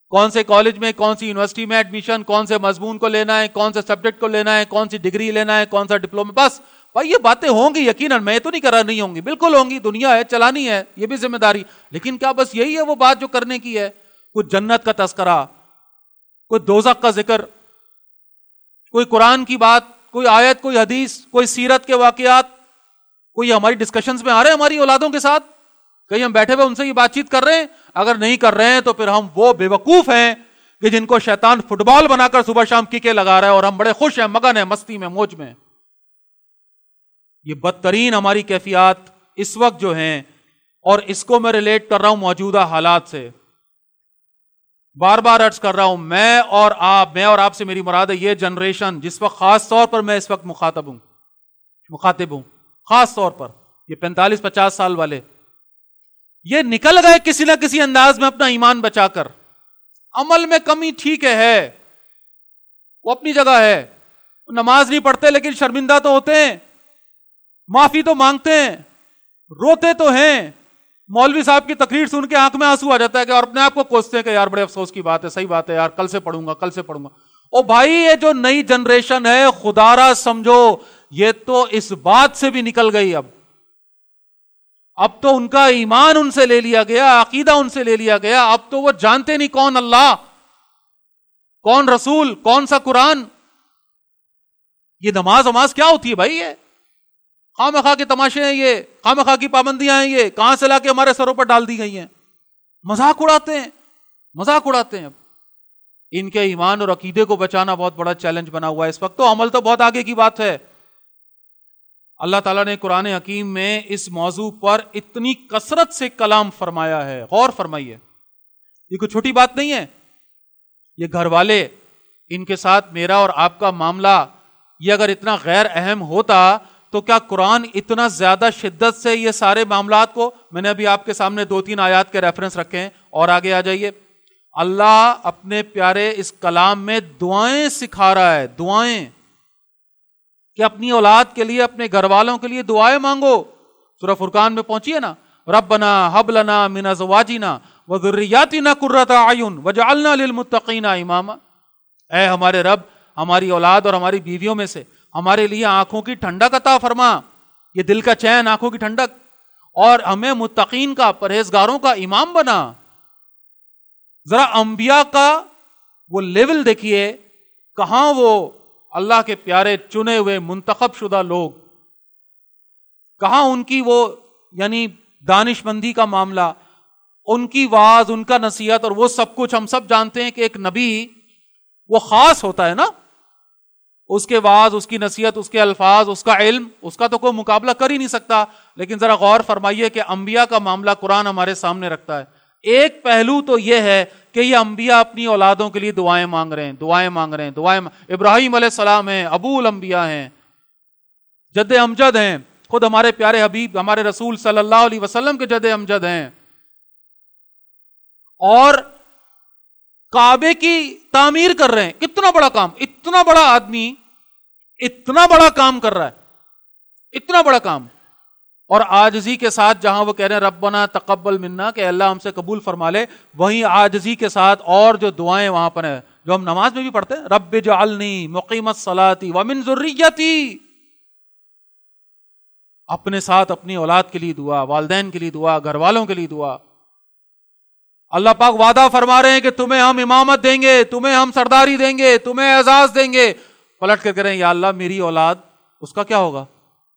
کون سے کالج میں، کون سی یونیورسٹی میں ایڈمیشن، کون سے مضمون کو لینا ہے، کون سے سبجیکٹ کو لینا ہے، کون سی ڈگری لینا ہے، کون سا ڈپلوما. بس بھائی یہ باتیں ہوں گی یقیناً، میں تو نہیں کر رہا نہیں ہوں گی، بالکل ہوں گی، دنیا ہے، چلانی ہے، یہ بھی ذمہ داری. لیکن کیا بس یہی ہے وہ بات جو کرنے کی ہے؟ کوئی جنت کا تذکرہ، کوئی دوزخ کا ذکر، کوئی قرآن کی بات، کوئی آیت، کوئی حدیث، کوئی سیرت کے واقعات، کوئی ہماری ڈسکشنز میں آ رہے ہیں ہماری اولادوں کے ساتھ؟ کہیں ہم بیٹھے ہوئے ان سے یہ بات چیت کر رہے ہیں؟ اگر نہیں کر رہے ہیں تو پھر ہم وہ بے وقوف ہیں کہ جن کو شیطان فٹ بال بنا کر صبح شام کیکے لگا رہا ہے اور ہم بڑے خوش ہیں، مگن ہیں، مستی میں، موج میں. یہ بدترین ہماری کیفیات اس وقت جو ہیں، اور اس کو میں ریلیٹ کر رہا ہوں موجودہ حالات سے. بار بار عرض کر رہا ہوں، میں اور آپ سے میری مراد ہے یہ جنریشن جس وقت خاص طور پر میں اس وقت مخاطب ہوں خاص طور پر یہ 45-50 سال والے، یہ نکل گئے کسی نہ کسی انداز میں اپنا ایمان بچا کر. عمل میں کمی ٹھیک ہے، وہ اپنی جگہ ہے، نماز نہیں پڑھتے لیکن شرمندہ تو ہوتے ہیں، معافی تو مانگتے ہیں، روتے تو ہیں، مولوی صاحب کی تقریر سن کے آنکھ میں آنسو آ جاتا ہے کہ اور اپنے آپ کو کوستے ہیں کہ یار بڑے افسوس کی بات ہے، صحیح بات ہے یار، کل سے پڑھوں گا. او بھائی یہ جو نئی جنریشن ہے خدا را سمجھو یہ تو اس بات سے بھی نکل گئی. اب تو ان کا ایمان ان سے لے لیا گیا، عقیدہ ان سے لے لیا گیا. اب تو وہ جانتے نہیں کون اللہ، کون رسول، کون سا قرآن. یہ نماز کیا ہوتی ہے بھائی؟ یہ خواہ کے تماشے ہیں، یہ خواہ کی پابندیاں ہیں، یہ کہاں سے لا کے ہمارے سروں پر ڈال دی گئی ہیں. مذاق اڑاتے ہیں. اب ان کے ایمان اور عقیدے کو بچانا بہت بڑا چیلنج بنا ہوا ہے اس وقت. تو عمل تو بہت آگے کی بات ہے. اللہ تعالیٰ نے قرآن حکیم میں اس موضوع پر اتنی کثرت سے کلام فرمایا ہے، غور فرمائیے. یہ کوئی چھوٹی بات نہیں ہے. یہ گھر والے، ان کے ساتھ میرا اور آپ کا معاملہ یہ اگر اتنا غیر اہم ہوتا تو کیا قرآن اتنا زیادہ شدت سے یہ سارے معاملات کو، میں نے ابھی آپ کے سامنے 2-3 آیات کے ریفرنس رکھے ہیں اور آگے آ جائیے. اللہ اپنے پیارے اس کلام میں دعائیں سکھا رہا ہے، دعائیں کہ اپنی اولاد کے لیے، اپنے گھر والوں کے لیے دعائیں مانگو. سورہ فرقان میں پہنچیے نا، ربنا ہب لنا من ازواجنا وذریاتنا قرۃ اعین وجعلنا للمتقین اماما. اے ہمارے رب، ہماری اولاد اور ہماری بیویوں میں سے ہمارے لیے آنکھوں کی ٹھنڈک عطا فرما، یہ دل کا چین، آنکھوں کی ٹھنڈک، اور ہمیں متقین کا، پرہیزگاروں کا امام بنا. ذرا انبیاء کا وہ لیول دیکھیے، کہاں وہ اللہ کے پیارے چنے ہوئے منتخب شدہ لوگ، کہاں ان کی وہ یعنی دانش مندی کا معاملہ، ان کی واعظ، ان کا نصیحت اور وہ سب کچھ. ہم سب جانتے ہیں کہ ایک نبی وہ خاص ہوتا ہے نا، اس کے واعظ، اس کی نصیحت، اس کے الفاظ، اس کا علم، اس کا تو کوئی مقابلہ کر ہی نہیں سکتا. لیکن ذرا غور فرمائیے کہ انبیاء کا معاملہ قرآن ہمارے سامنے رکھتا ہے. ایک پہلو تو یہ ہے کہ یہ انبیاء اپنی اولادوں کے لیے دعائیں مانگ رہے ہیں. ابراہیم علیہ السلام ہیں، ابو الانبیاء ہیں، جد امجد ہیں، خود ہمارے پیارے حبیب ہمارے رسول صلی اللہ علیہ وسلم کے جد امجد ہیں. اور کعبے کی تعمیر کر رہے ہیں. کتنا بڑا کام، اتنا بڑا آدمی اتنا بڑا کام کر رہا ہے، اتنا بڑا کام. اور عاجزی کے ساتھ جہاں وہ کہہ رہے ہیں ربنا تقبل منا کہ اللہ ہم سے قبول فرما لے، وہیں عاجزی کے ساتھ اور جو دعائیں وہاں پر ہیں جو ہم نماز میں بھی پڑھتے ہیں، رب اجعلنی مقیم الصلاۃ ومن ذریتی. اپنے ساتھ اپنی اولاد کے لیے دعا، والدین کے لیے دعا، گھر والوں کے لیے دعا. اللہ پاک وعدہ فرما رہے ہیں کہ تمہیں ہم امامت دیں گے، تمہیں ہم سرداری دیں گے، تمہیں اعزاز دیں گے. پلٹ کر کہہ رہے ہیں یا اللہ میری اولاد، اس کا کیا ہوگا؟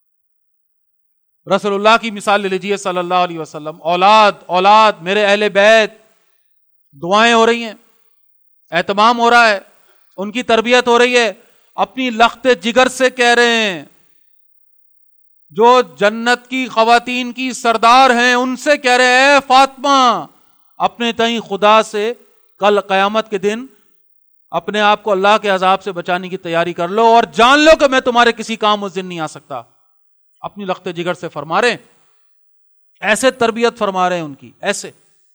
رسول اللہ کی مثال لے لیجیے صلی اللہ علیہ وسلم. اولاد میرے اہل بیت، دعائیں ہو رہی ہیں، اہتمام ہو رہا ہے، ان کی تربیت ہو رہی ہے. اپنی لخت جگر سے کہہ رہے ہیں، جو جنت کی خواتین کی سردار ہیں ان سے کہہ رہے ہیں اے فاطمہ، اپنے تئیں خدا سے کل قیامت کے دن اپنے آپ کو اللہ کے عذاب سے بچانے کی تیاری کر لو اور جان لو کہ میں تمہارے کسی کام اس دن نہیں آ سکتا. اپنی لخت جگر سے فرما رہے ہیں، ایسے تربیت فرما رہے ہیں ان کی. ایسے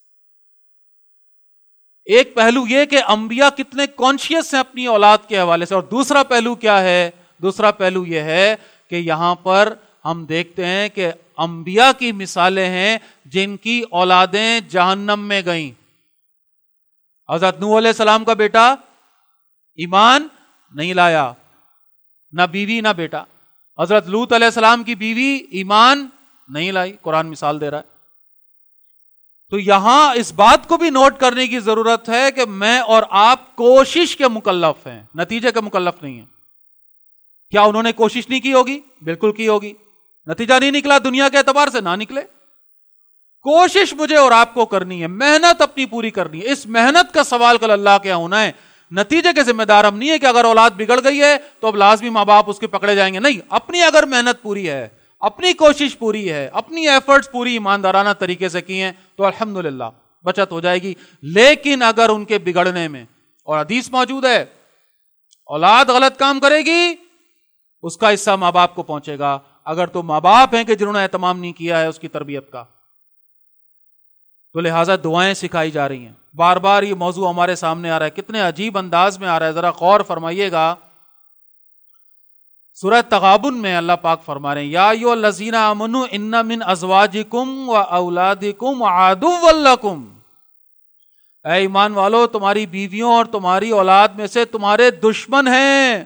ایک پہلو یہ کہ انبیاء کتنے کانشیس ہیں اپنی اولاد کے حوالے سے. اور دوسرا پہلو کیا ہے؟ دوسرا پہلو یہ ہے کہ یہاں پر ہم دیکھتے ہیں کہ انبیاء کی مثالیں ہیں جن کی اولادیں جہنم میں گئیں. حضرت نوح علیہ السلام کا بیٹا ایمان نہیں لایا، نہ بیوی نہ بیٹا. حضرت لوط علیہ السلام کی بیوی ایمان نہیں لائی. قرآن مثال دے رہا ہے. تو یہاں اس بات کو بھی نوٹ کرنے کی ضرورت ہے کہ میں اور آپ کوشش کے مکلف ہیں، نتیجے کے مکلف نہیں ہیں. کیا انہوں نے کوشش نہیں کی ہوگی؟ بالکل کی ہوگی. نتیجہ نہیں نکلا دنیا کے اعتبار سے، نہ نکلے. کوشش مجھے اور آپ کو کرنی ہے، محنت اپنی پوری کرنی ہے. اس محنت کا سوال کل اللہ کے ہونا ہے. نتیجے کے ذمہ دار ہم نہیں ہے کہ اگر اولاد بگڑ گئی ہے تو اب لازمی ماں باپ اس کے پکڑے جائیں گے. نہیں، اپنی اگر محنت پوری ہے، اپنی کوشش پوری ہے، اپنی ایفرٹس پوری ایماندارانہ طریقے سے کی ہیں تو الحمدللہ بچت ہو جائے گی. لیکن اگر ان کے بگڑنے میں، اور حدیث موجود ہے، اولاد غلط کام کرے گی اس کا حصہ ماں باپ کو پہنچے گا. اگر تو ماں باپ ہیں کہ جنہوں نے اہتمام نہیں کیا ہے اس کی تربیت کا، تو لہٰذا دعائیں سکھائی جا رہی ہیں. بار بار یہ موضوع ہمارے سامنے آ رہا ہے، کتنے عجیب انداز میں آ رہا ہے، ذرا غور فرمائیے گا. سورہ تغابن میں اللہ پاک فرما رہے ہیں یا ایھا الذین آمنوا ان من ازواجکم و اولادکم عدوا لکم. اے ایمان والو، تمہاری بیویوں اور تمہاری اولاد میں سے تمہارے دشمن ہیں.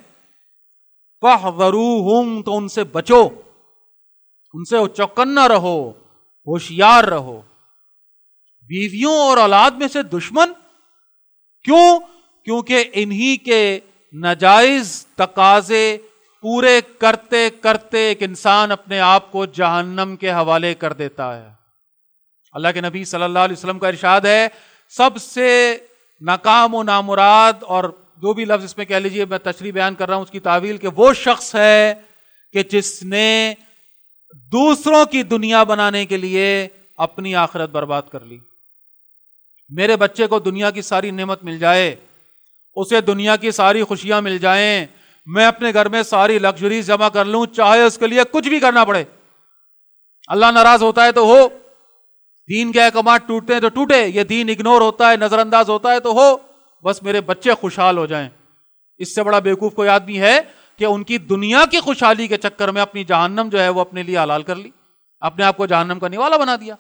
فاحذروہم، تو ان سے بچو، ان سے چوکنا رہو، ہوشیار رہو. بیویوں اور اولاد میں سے دشمن کیوں؟ کیونکہ انہی کے ناجائز تقاضے پورے کرتے کرتے ایک انسان اپنے آپ کو جہنم کے حوالے کر دیتا ہے. اللہ کے نبی صلی اللہ علیہ وسلم کا ارشاد ہے، سب سے ناکام و نامراد، اور جو بھی لفظ اس میں کہہ لیجئے، میں تشریح بیان کر رہا ہوں اس کی تعویل، کہ وہ شخص ہے کہ جس نے دوسروں کی دنیا بنانے کے لیے اپنی آخرت برباد کر لی. میرے بچے کو دنیا کی ساری نعمت مل جائے، اسے دنیا کی ساری خوشیاں مل جائیں، میں اپنے گھر میں ساری لگژریز جمع کر لوں، چاہے اس کے لیے کچھ بھی کرنا پڑے. اللہ ناراض ہوتا ہے تو ہو، دین کے احکامات ٹوٹتے ہیں تو ٹوٹے، یہ دین اگنور ہوتا ہے، نظر انداز ہوتا ہے تو ہو، بس میرے بچے خوشحال ہو جائیں. اس سے بڑا بیوقوف کوئی آدمی ہے کہ ان کی دنیا کی خوشحالی کے چکر میں اپنی جہنم جو ہے وہ اپنے لیے حلال کر لی، اپنے آپ کو جہنم کا نوالا بنا دیا.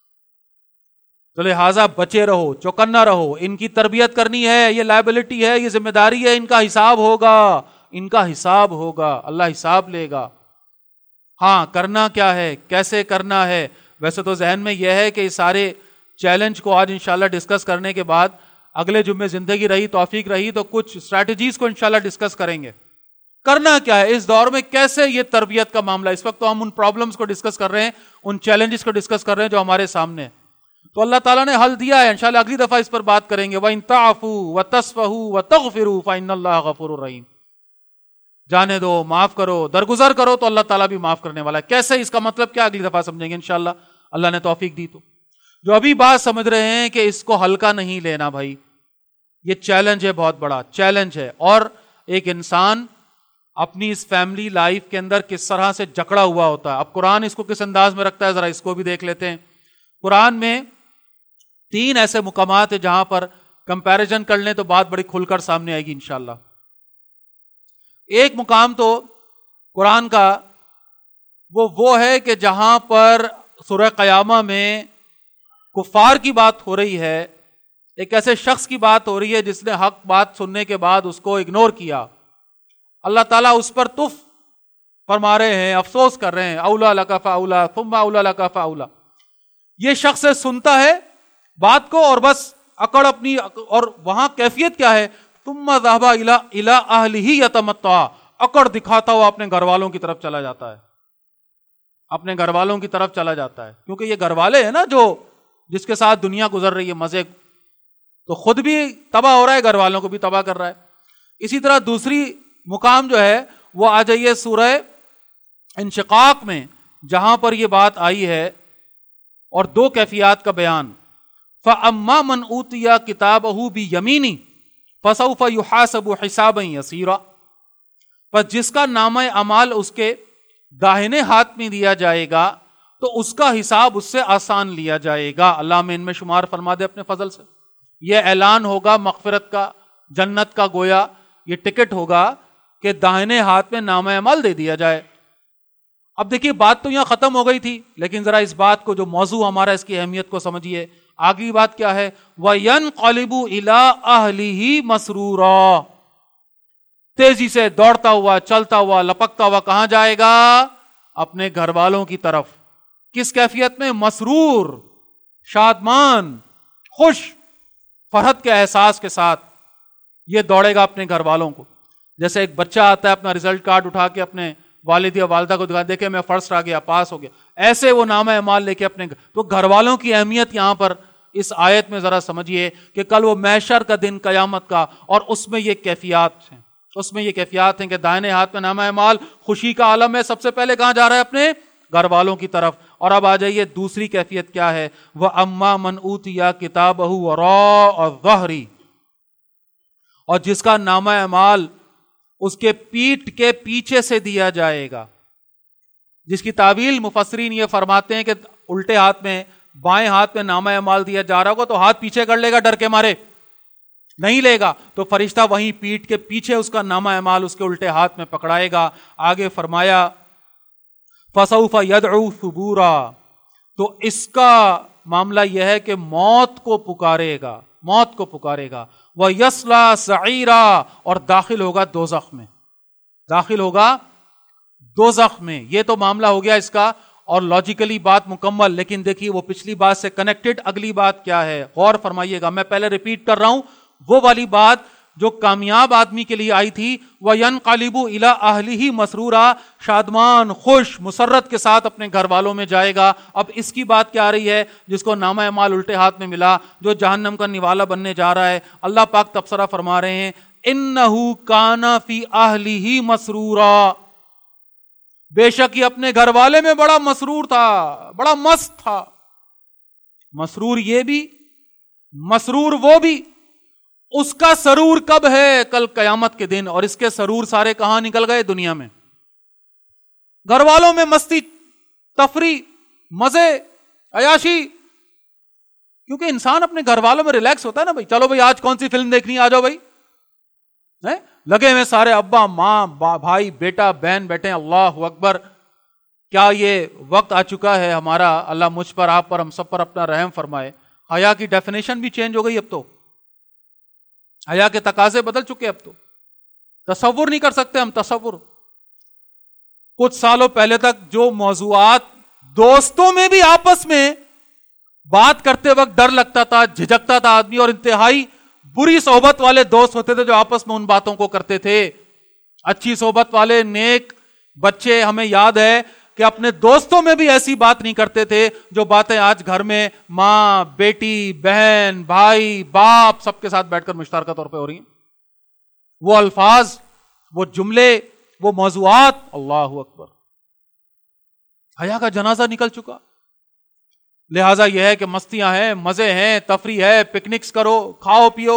تو لہٰذا بچے رہو، چوکنا رہو. ان کی تربیت کرنی ہے، یہ لائبلٹی ہے، یہ ذمہ داری ہے، ان کا حساب ہوگا، ان کا حساب ہوگا، اللہ حساب لے گا. ہاں، کرنا کیا ہے، کیسے کرنا ہے. ویسے تو ذہن میں یہ ہے کہ اس سارے چیلنج کو آج انشاءاللہ ڈسکس کرنے کے بعد اگلے جمعے زندگی رہی، توفیق رہی تو کچھ اسٹریٹجیز کو انشاءاللہ ڈسکس کریں گے. کرنا کیا ہے اس دور میں، کیسے یہ تربیت کا معاملہ. اس وقت تو ہم ان پرابلمز کو ڈسکس کر رہے ہیں، ان چیلنجز کو ڈسکس کر رہے ہیں جو ہمارے سامنے ہیں. تو اللہ تعالیٰ نے حل دیا ہے، انشاءاللہ اگلی دفعہ اس پر بات کریں گے. وَإِن تَعْفُوا وَتَصْفَحُوا وَتَغْفِرُوا فَإِنَّ اللَّهَ غَفُورٌ رَحِيمٌ. جانے دو، معاف کرو، درگزر کرو تو اللہ تعالیٰ بھی معاف کرنے والا ہے. کیسے، اس کا مطلب کیا، اگلی دفعہ سمجھیں گے انشاءاللہ، اللہ نے توفیق دی تو. جو ابھی بات سمجھ رہے ہیں کہ اس کو ہلکا نہیں لینا بھائی، یہ چیلنج ہے، بہت بڑا چیلنج ہے. اور ایک انسان اپنی اس فیملی لائف کے اندر کس طرح سے جکڑا ہوا ہوتا ہے. اب قرآن اس کو کس انداز میں رکھتا ہے، ذرا اس کو بھی دیکھ لیتے ہیں. قرآن میں 3 ایسے مقامات ہیں جہاں پر کمپیریزن کر لیں تو بات بڑی کھل کر سامنے آئے گی انشاءاللہ. ایک مقام تو قرآن کا وہ ہے کہ جہاں پر سورہ قیامہ میں کفار کی بات ہو رہی ہے، ایک ایسے شخص کی بات ہو رہی ہے جس نے حق بات سننے کے بعد اس کو اگنور کیا. اللہ تعالیٰ اس پر تف فرما رہے ہیں، افسوس کر رہے ہیں. اولا لک فاولا ثم اولا لک فاولا. یہ شخص سنتا ہے بات کو اور بس اکڑ اپنی، اور وہاں کیفیت کیا ہے، ثم ذهب الى اهله يتمتع، اکڑ دکھاتا ہوا اپنے گھر والوں کی طرف چلا جاتا ہے، اپنے گھر والوں کی طرف چلا جاتا ہے. کیونکہ یہ گھر والے ہیں نا جو جس کے ساتھ دنیا گزر رہی ہے مزے، تو خود بھی تباہ ہو رہا ہے، گھر والوں کو بھی تباہ کر رہا ہے. اسی طرح دوسری مقام جو ہے وہ آ جائیے سورہ انشقاق میں، جہاں پر یہ بات آئی ہے اور 2 کیفیات کا بیان. فَأَمَّا مَنْ أُوتِيَ كِتَابَهُ بِيَمِينِهِ فَسَوْفَ يُحَاسَبُ حِسَابًا يَسِيرًا. پس جس کا نامہ اعمال اس کے داہنے ہاتھ میں دیا جائے گا تو اس کا حساب اس سے آسان لیا جائے گا. اللہ میں ان میں شمار فرما دے اپنے فضل سے. یہ اعلان ہوگا مغفرت کا، جنت کا، گویا یہ ٹکٹ ہوگا کہ داہنے ہاتھ میں نامہ اعمال دے دیا جائے. اب دیکھیے بات تو یہاں ختم ہو گئی تھی، لیکن ذرا اس بات کو، جو موضوع ہمارا، اس کی اہمیت کو سمجھیے. آگے بات کیا ہے؟ وَيَنْقَلِبُ إِلَىٰ أَهْلِهِ مَسْرُورًا، تیزی سے دوڑتا ہوا، چلتا ہوا، لپکتا ہوا کہاں جائے گا؟ اپنے گھر والوں کی طرف. کس کیفیت میں؟ مسرور، شادمان، خوش، فرحت کے احساس کے ساتھ یہ دوڑے گا اپنے گھر والوں کو. جیسے ایک بچہ آتا ہے اپنا ریزلٹ کارڈ اٹھا کے اپنے والد یا والدہ کو دکھا، دیکھے میں فرسٹ آ گیا، پاس ہو گیا، ایسے وہ نامہ اعمال لے کے اپنے تو گھر والوں کی اہمیت یہاں پر اس آیت میں ذرا سمجھیے کہ کل وہ محشر کا دن، قیامت کا، اور اس میں یہ کیفیات ہیں، اس میں یہ کیفیات ہیں کہ دائنے ہاتھ میں نامہ اعمال، خوشی کا عالم ہے، سب سے پہلے کہاں جا رہا ہے؟ اپنے گھر والوں کی طرف. اور اب آ جائیے دوسری کیفیت کیا ہے؟ وَأَمَّا مَنْ أُوتِيَ كِتَابَهُ وَرَاءَ ظَهْرِهِ، اور جس کا نامہ اعمال اس کے پیٹھ کے پیچھے سے دیا جائے گا، جس کی تعویل مفسرین یہ فرماتے ہیں کہ الٹے ہاتھ میں، بائیں ہاتھ میں نامہ اعمال دیا جا رہا ہوگا تو ہاتھ پیچھے کر لے گا ڈر کے مارے، نہیں لے گا، تو فرشتہ وہیں پیٹھ کے پیچھے اس کا نامہ اعمال اس کے الٹے ہاتھ میں پکڑائے گا. آگے فرمایا فَسَوْفَ يَدْعُو ثُبُورًا، تو اس کا معاملہ یہ ہے کہ موت کو پکارے گا، موت کو پکارے گا. وَيَصْلَىٰ سَعِيرًا، اور داخل ہوگا دوزخ میں، داخل ہوگا دوزخ میں. یہ تو معاملہ ہو گیا اس کا، اور لاجیکلی بات مکمل. لیکن دیکھیے وہ پچھلی بات سے کنیکٹڈ اگلی بات کیا ہے، غور فرمائیے گا. میں پہلے ریپیٹ کر رہا ہوں وہ والی بات جو کامیاب آدمی کے لیے آئی تھی، وَيَنْقَلِبُ إِلَىٰ أَهْلِهِ مَسْرُورًا، شادمان، خوش، مسرت کے ساتھ اپنے گھر والوں میں جائے گا. اب اس کی بات کیا آ رہی ہے؟ جس کو نامہ اعمال الٹے ہاتھ میں ملا، جو جہنم کا نوالا بننے جا رہا ہے. اللہ پاک تبصرہ فرما رہے ہیں إِنَّهُ كَانَ فِي أَهْلِهِ مَسْرُورًا، بے شک یہ اپنے گھر والے میں بڑا مسرور تھا، بڑا مست تھا. مسرور یہ بھی، مسرور وہ بھی. اس کا سرور کب ہے؟ کل قیامت کے دن. اور اس کے سرور سارے کہاں نکل گئے؟ دنیا میں. گھر والوں میں مستی، تفریح، مزے، عیاشی. کیونکہ انسان اپنے گھر والوں میں ریلیکس ہوتا ہے نا بھائی، چلو بھائی آج کون سی فلم دیکھنی، آ جاؤ بھائی. لگے ہوئے سارے ابا ماں بھائی بیٹا بہن بیٹھے، اللہ اکبر. کیا یہ وقت آ چکا ہے ہمارا، اللہ مجھ پر، آپ پر، ہم سب پر اپنا رحم فرمائے، حیا کی ڈیفینیشن بھی چینج ہو گئی. اب تو حیا کے تقاضے بدل چکے. اب تو تصور نہیں کر سکتے ہم، تصور. کچھ سالوں پہلے تک جو موضوعات دوستوں میں بھی آپس میں بات کرتے وقت ڈر لگتا تھا، جھجکتا تھا آدمی، اور انتہائی بری صحبت والے دوست ہوتے تھے جو آپس میں ان باتوں کو کرتے تھے. اچھی صحبت والے نیک بچے ہمیں یاد ہے کہ اپنے دوستوں میں بھی ایسی بات نہیں کرتے تھے جو باتیں آج گھر میں ماں بیٹی بہن بھائی باپ سب کے ساتھ بیٹھ کر مشترکہ طور پہ ہو رہی ہیں. وہ الفاظ، وہ جملے، وہ موضوعات، اللہ اکبر. حیا کا جنازہ نکل چکا. لہذا یہ ہے کہ مستیاں ہیں، مزے ہیں، تفریح ہے، پکنکس کرو، کھاؤ پیو،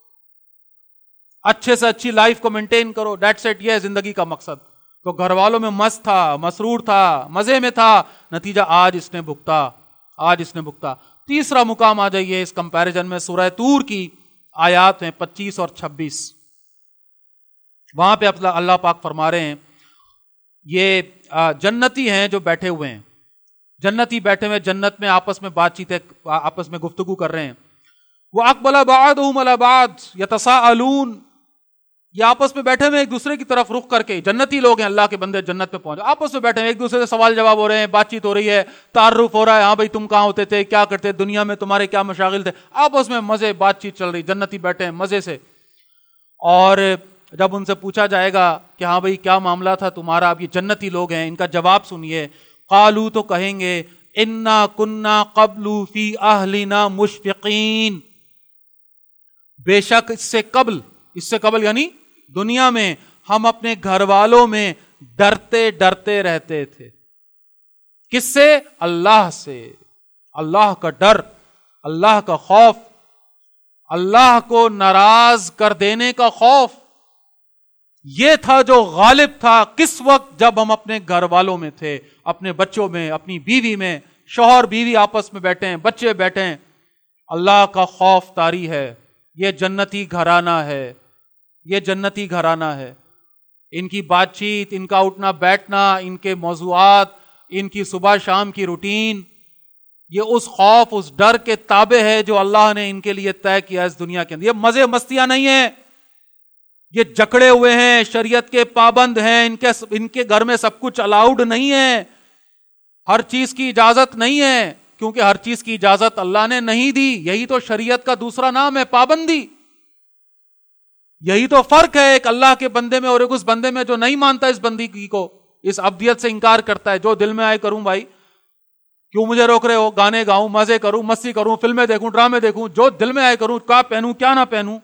اچھے سے اچھی لائف کو مینٹین کرو. That's it. یہ ہے زندگی کا مقصد. تو گھر والوں میں مست تھا، مسرور تھا، مزے میں تھا. نتیجہ آج اس نے بھگتا، آج اس نے بھگتا. تیسرا مقام آ جائیے اس کمپیریزن میں، سورہ طور کی آیات ہیں 25 اور 26. وہاں پہ اللہ پاک فرما رہے ہیں یہ جنتی ہیں جو بیٹھے ہوئے ہیں، جنتی بیٹھے ہوئے جنت میں آپس میں بات چیت، آپس میں گفتگو کر رہے ہیں. وَأَقْبَلَ بَعْضُهُمْ عَلَى بَعْضٍ يَتَسَاءَلُونَ، یہ آپس میں بیٹھے ہوئے ایک دوسرے کی طرف رخ کر کے، جنتی لوگ ہیں، اللہ کے بندے جنت میں پہنچے، آپس میں بیٹھے ہیں، ایک دوسرے سے سوال جواب ہو رہے ہیں، بات چیت ہو رہی ہے، تعارف ہو رہا ہے. ہاں بھائی تم کہاں ہوتے تھے، کیا کرتے، دنیا میں تمہارے کیا مشاغل تھے، آپس میں مزے، بات چیت چل رہی، جنتی بیٹھے ہیں مزے سے. اور جب ان سے پوچھا جائے گا کہ ہاں بھائی کیا معاملہ تھا تمہارا، اب یہ جنتی لوگ ہیں، ان کا جواب سنیے. قالوا، تو کہیں گے، انا کننا قبل فی اہلنا مشفقین، بے شک اس سے قبل یعنی دنیا میں ہم اپنے گھر والوں میں ڈرتے ڈرتے رہتے تھے. کس سے؟ اللہ سے. اللہ کا ڈر، اللہ کا خوف، اللہ کو ناراض کر دینے کا خوف، یہ تھا جو غالب تھا. کس وقت؟ جب ہم اپنے گھر والوں میں تھے، اپنے بچوں میں، اپنی بیوی میں، شوہر بیوی آپس میں بیٹھے ہیں، بچے بیٹھے ہیں. اللہ کا خوف طاری ہے. یہ جنتی گھرانہ ہے، یہ جنتی گھرانہ ہے. ان کی بات چیت، ان کا اٹھنا بیٹھنا، ان کے موضوعات، ان کی صبح شام کی روٹین، یہ اس خوف اس ڈر کے تابع ہے جو اللہ نے ان کے لیے طے کیا اس دنیا کے اندر. یہ مزے مستیاں نہیں ہیں, یہ جکڑے ہوئے ہیں, شریعت کے پابند ہیں, ان کے گھر میں سب کچھ الاؤڈ نہیں ہے, ہر چیز کی اجازت نہیں ہے, کیونکہ ہر چیز کی اجازت اللہ نے نہیں دی. یہی تو شریعت کا دوسرا نام ہے, پابندی. یہی تو فرق ہے ایک اللہ کے بندے میں اور ایک اس بندے میں جو نہیں مانتا اس بندگی کو, اس عبدیت سے انکار کرتا ہے. جو دل میں آئے کروں بھائی, کیوں مجھے روک رہے ہو؟ گانے گاؤں, مزے کروں, مستی کروں, فلمیں دیکھوں, ڈرامے دیکھوں, جو دل میں آئے کروں, کیا پہنوں کیا نہ پہنوں.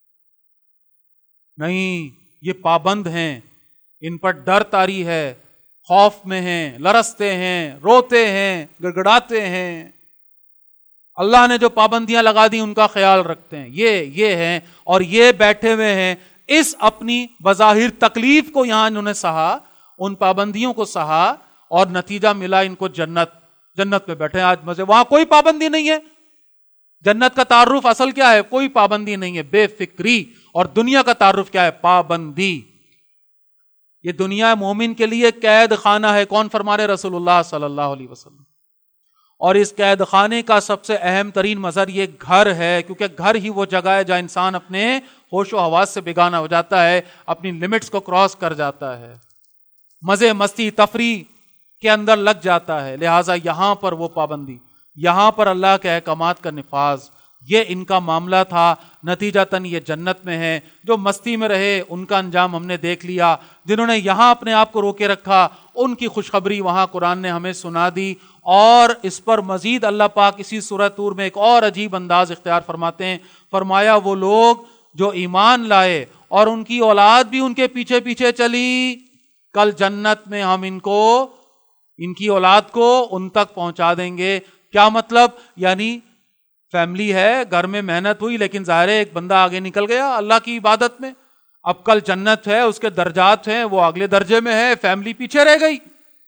نہیں, یہ پابند ہیں, ان پر ڈر طاری ہے, خوف میں ہیں, لرزتے ہیں, روتے ہیں, گڑگڑاتے ہیں. اللہ نے جو پابندیاں لگا دی ان کا خیال رکھتے ہیں. یہ ہیں, اور یہ بیٹھے ہوئے ہیں اس اپنی بظاہر تکلیف کو, یہاں انہوں نے سہا, ان پابندیوں کو سہا, اور نتیجہ ملا ان کو جنت پہ بیٹھے آج مزے. وہاں کوئی پابندی نہیں ہے. جنت کا تعارف اصل کیا ہے؟ کوئی پابندی نہیں ہے, بے فکری. اور دنیا کا تعارف کیا ہے؟ پابندی. یہ دنیا مومن کے لیے قید خانہ ہے. کون فرما رہے؟ رسول اللہ صلی اللہ علیہ وسلم. اور اس قید خانے کا سب سے اہم ترین مظہر یہ گھر ہے, کیونکہ گھر ہی وہ جگہ ہے جہاں انسان اپنے ہوش و حواس سے بیگانہ ہو جاتا ہے, اپنی لمٹس کو کراس کر جاتا ہے, مزے مستی تفریح کے اندر لگ جاتا ہے. لہٰذا یہاں پر وہ پابندی, یہاں پر اللہ کے احکامات کا نفاذ, یہ ان کا معاملہ تھا. نتیجتاً یہ جنت میں ہے. جو مستی میں رہے ان کا انجام ہم نے دیکھ لیا. جنہوں نے یہاں اپنے آپ کو روکے رکھا ان کی خوشخبری وہاں قرآن نے ہمیں سنا دی. اور اس پر مزید اللہ پاک اسی سورہ طور میں ایک اور عجیب انداز اختیار فرماتے ہیں. فرمایا وہ لوگ جو ایمان لائے اور ان کی اولاد بھی ان کے پیچھے پیچھے چلی, کل جنت میں ہم ان کی اولاد کو ان تک پہنچا دیں گے. کیا مطلب؟ یعنی فیملی ہے, گھر میں محنت ہوئی, لیکن ظاہر ہے ایک بندہ آگے نکل گیا اللہ کی عبادت میں. اب کل جنت ہے, اس کے درجات ہیں, وہ اگلے درجے میں ہے, فیملی پیچھے رہ گئی.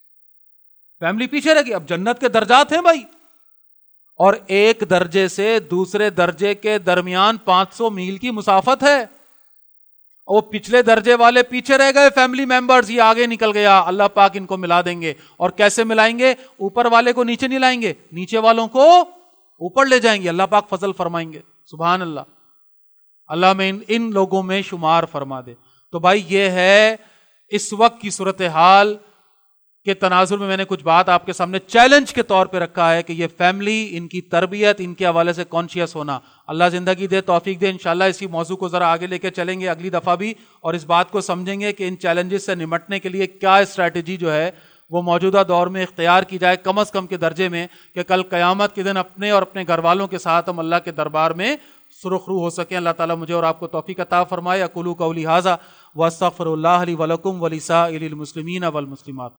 اب جنت کے درجات ہیں بھائی, اور ایک درجے سے دوسرے درجے کے درمیان 500 میل کی مسافت ہے. وہ پچھلے درجے والے پیچھے رہ گئے, فیملی ممبرز, یہ آگے نکل گیا. اللہ پاک ان کو ملا دیں گے. اور کیسے ملائیں گے؟ اوپر والے کو نیچے نہیں لائیں گے, نیچے والوں کو اوپر لے جائیں گے. اللہ پاک فضل فرمائیں گے. سبحان اللہ. اللہ میں ان لوگوں میں شمار فرما دے. تو بھائی یہ ہے اس وقت کی صورتحال کے تناظر میں. میں نے کچھ بات آپ کے سامنے چیلنج کے طور پہ رکھا ہے کہ یہ فیملی, ان کی تربیت, ان کے حوالے سے کانشیس ہونا. اللہ زندگی دے, توفیق دے, انشاءاللہ اسی موضوع کو ذرا آگے لے کے چلیں گے اگلی دفعہ بھی, اور اس بات کو سمجھیں گے کہ ان چیلنجز سے نمٹنے کے لیے کیا اسٹریٹجی جو ہے وہ موجودہ دور میں اختیار کی جائے, کم از کم کے درجے میں, کہ کل قیامت کے دن اپنے اور اپنے گھر والوں کے ساتھ ہم اللہ کے دربار میں سرخرو ہو سکیں. اللہ تعالیٰ مجھے اور آپ کو توفیق عطا فرمائے. اقول قولی ھذا واستغفر اللہ لی ولکم ولسائر المسلمین والمسلمات.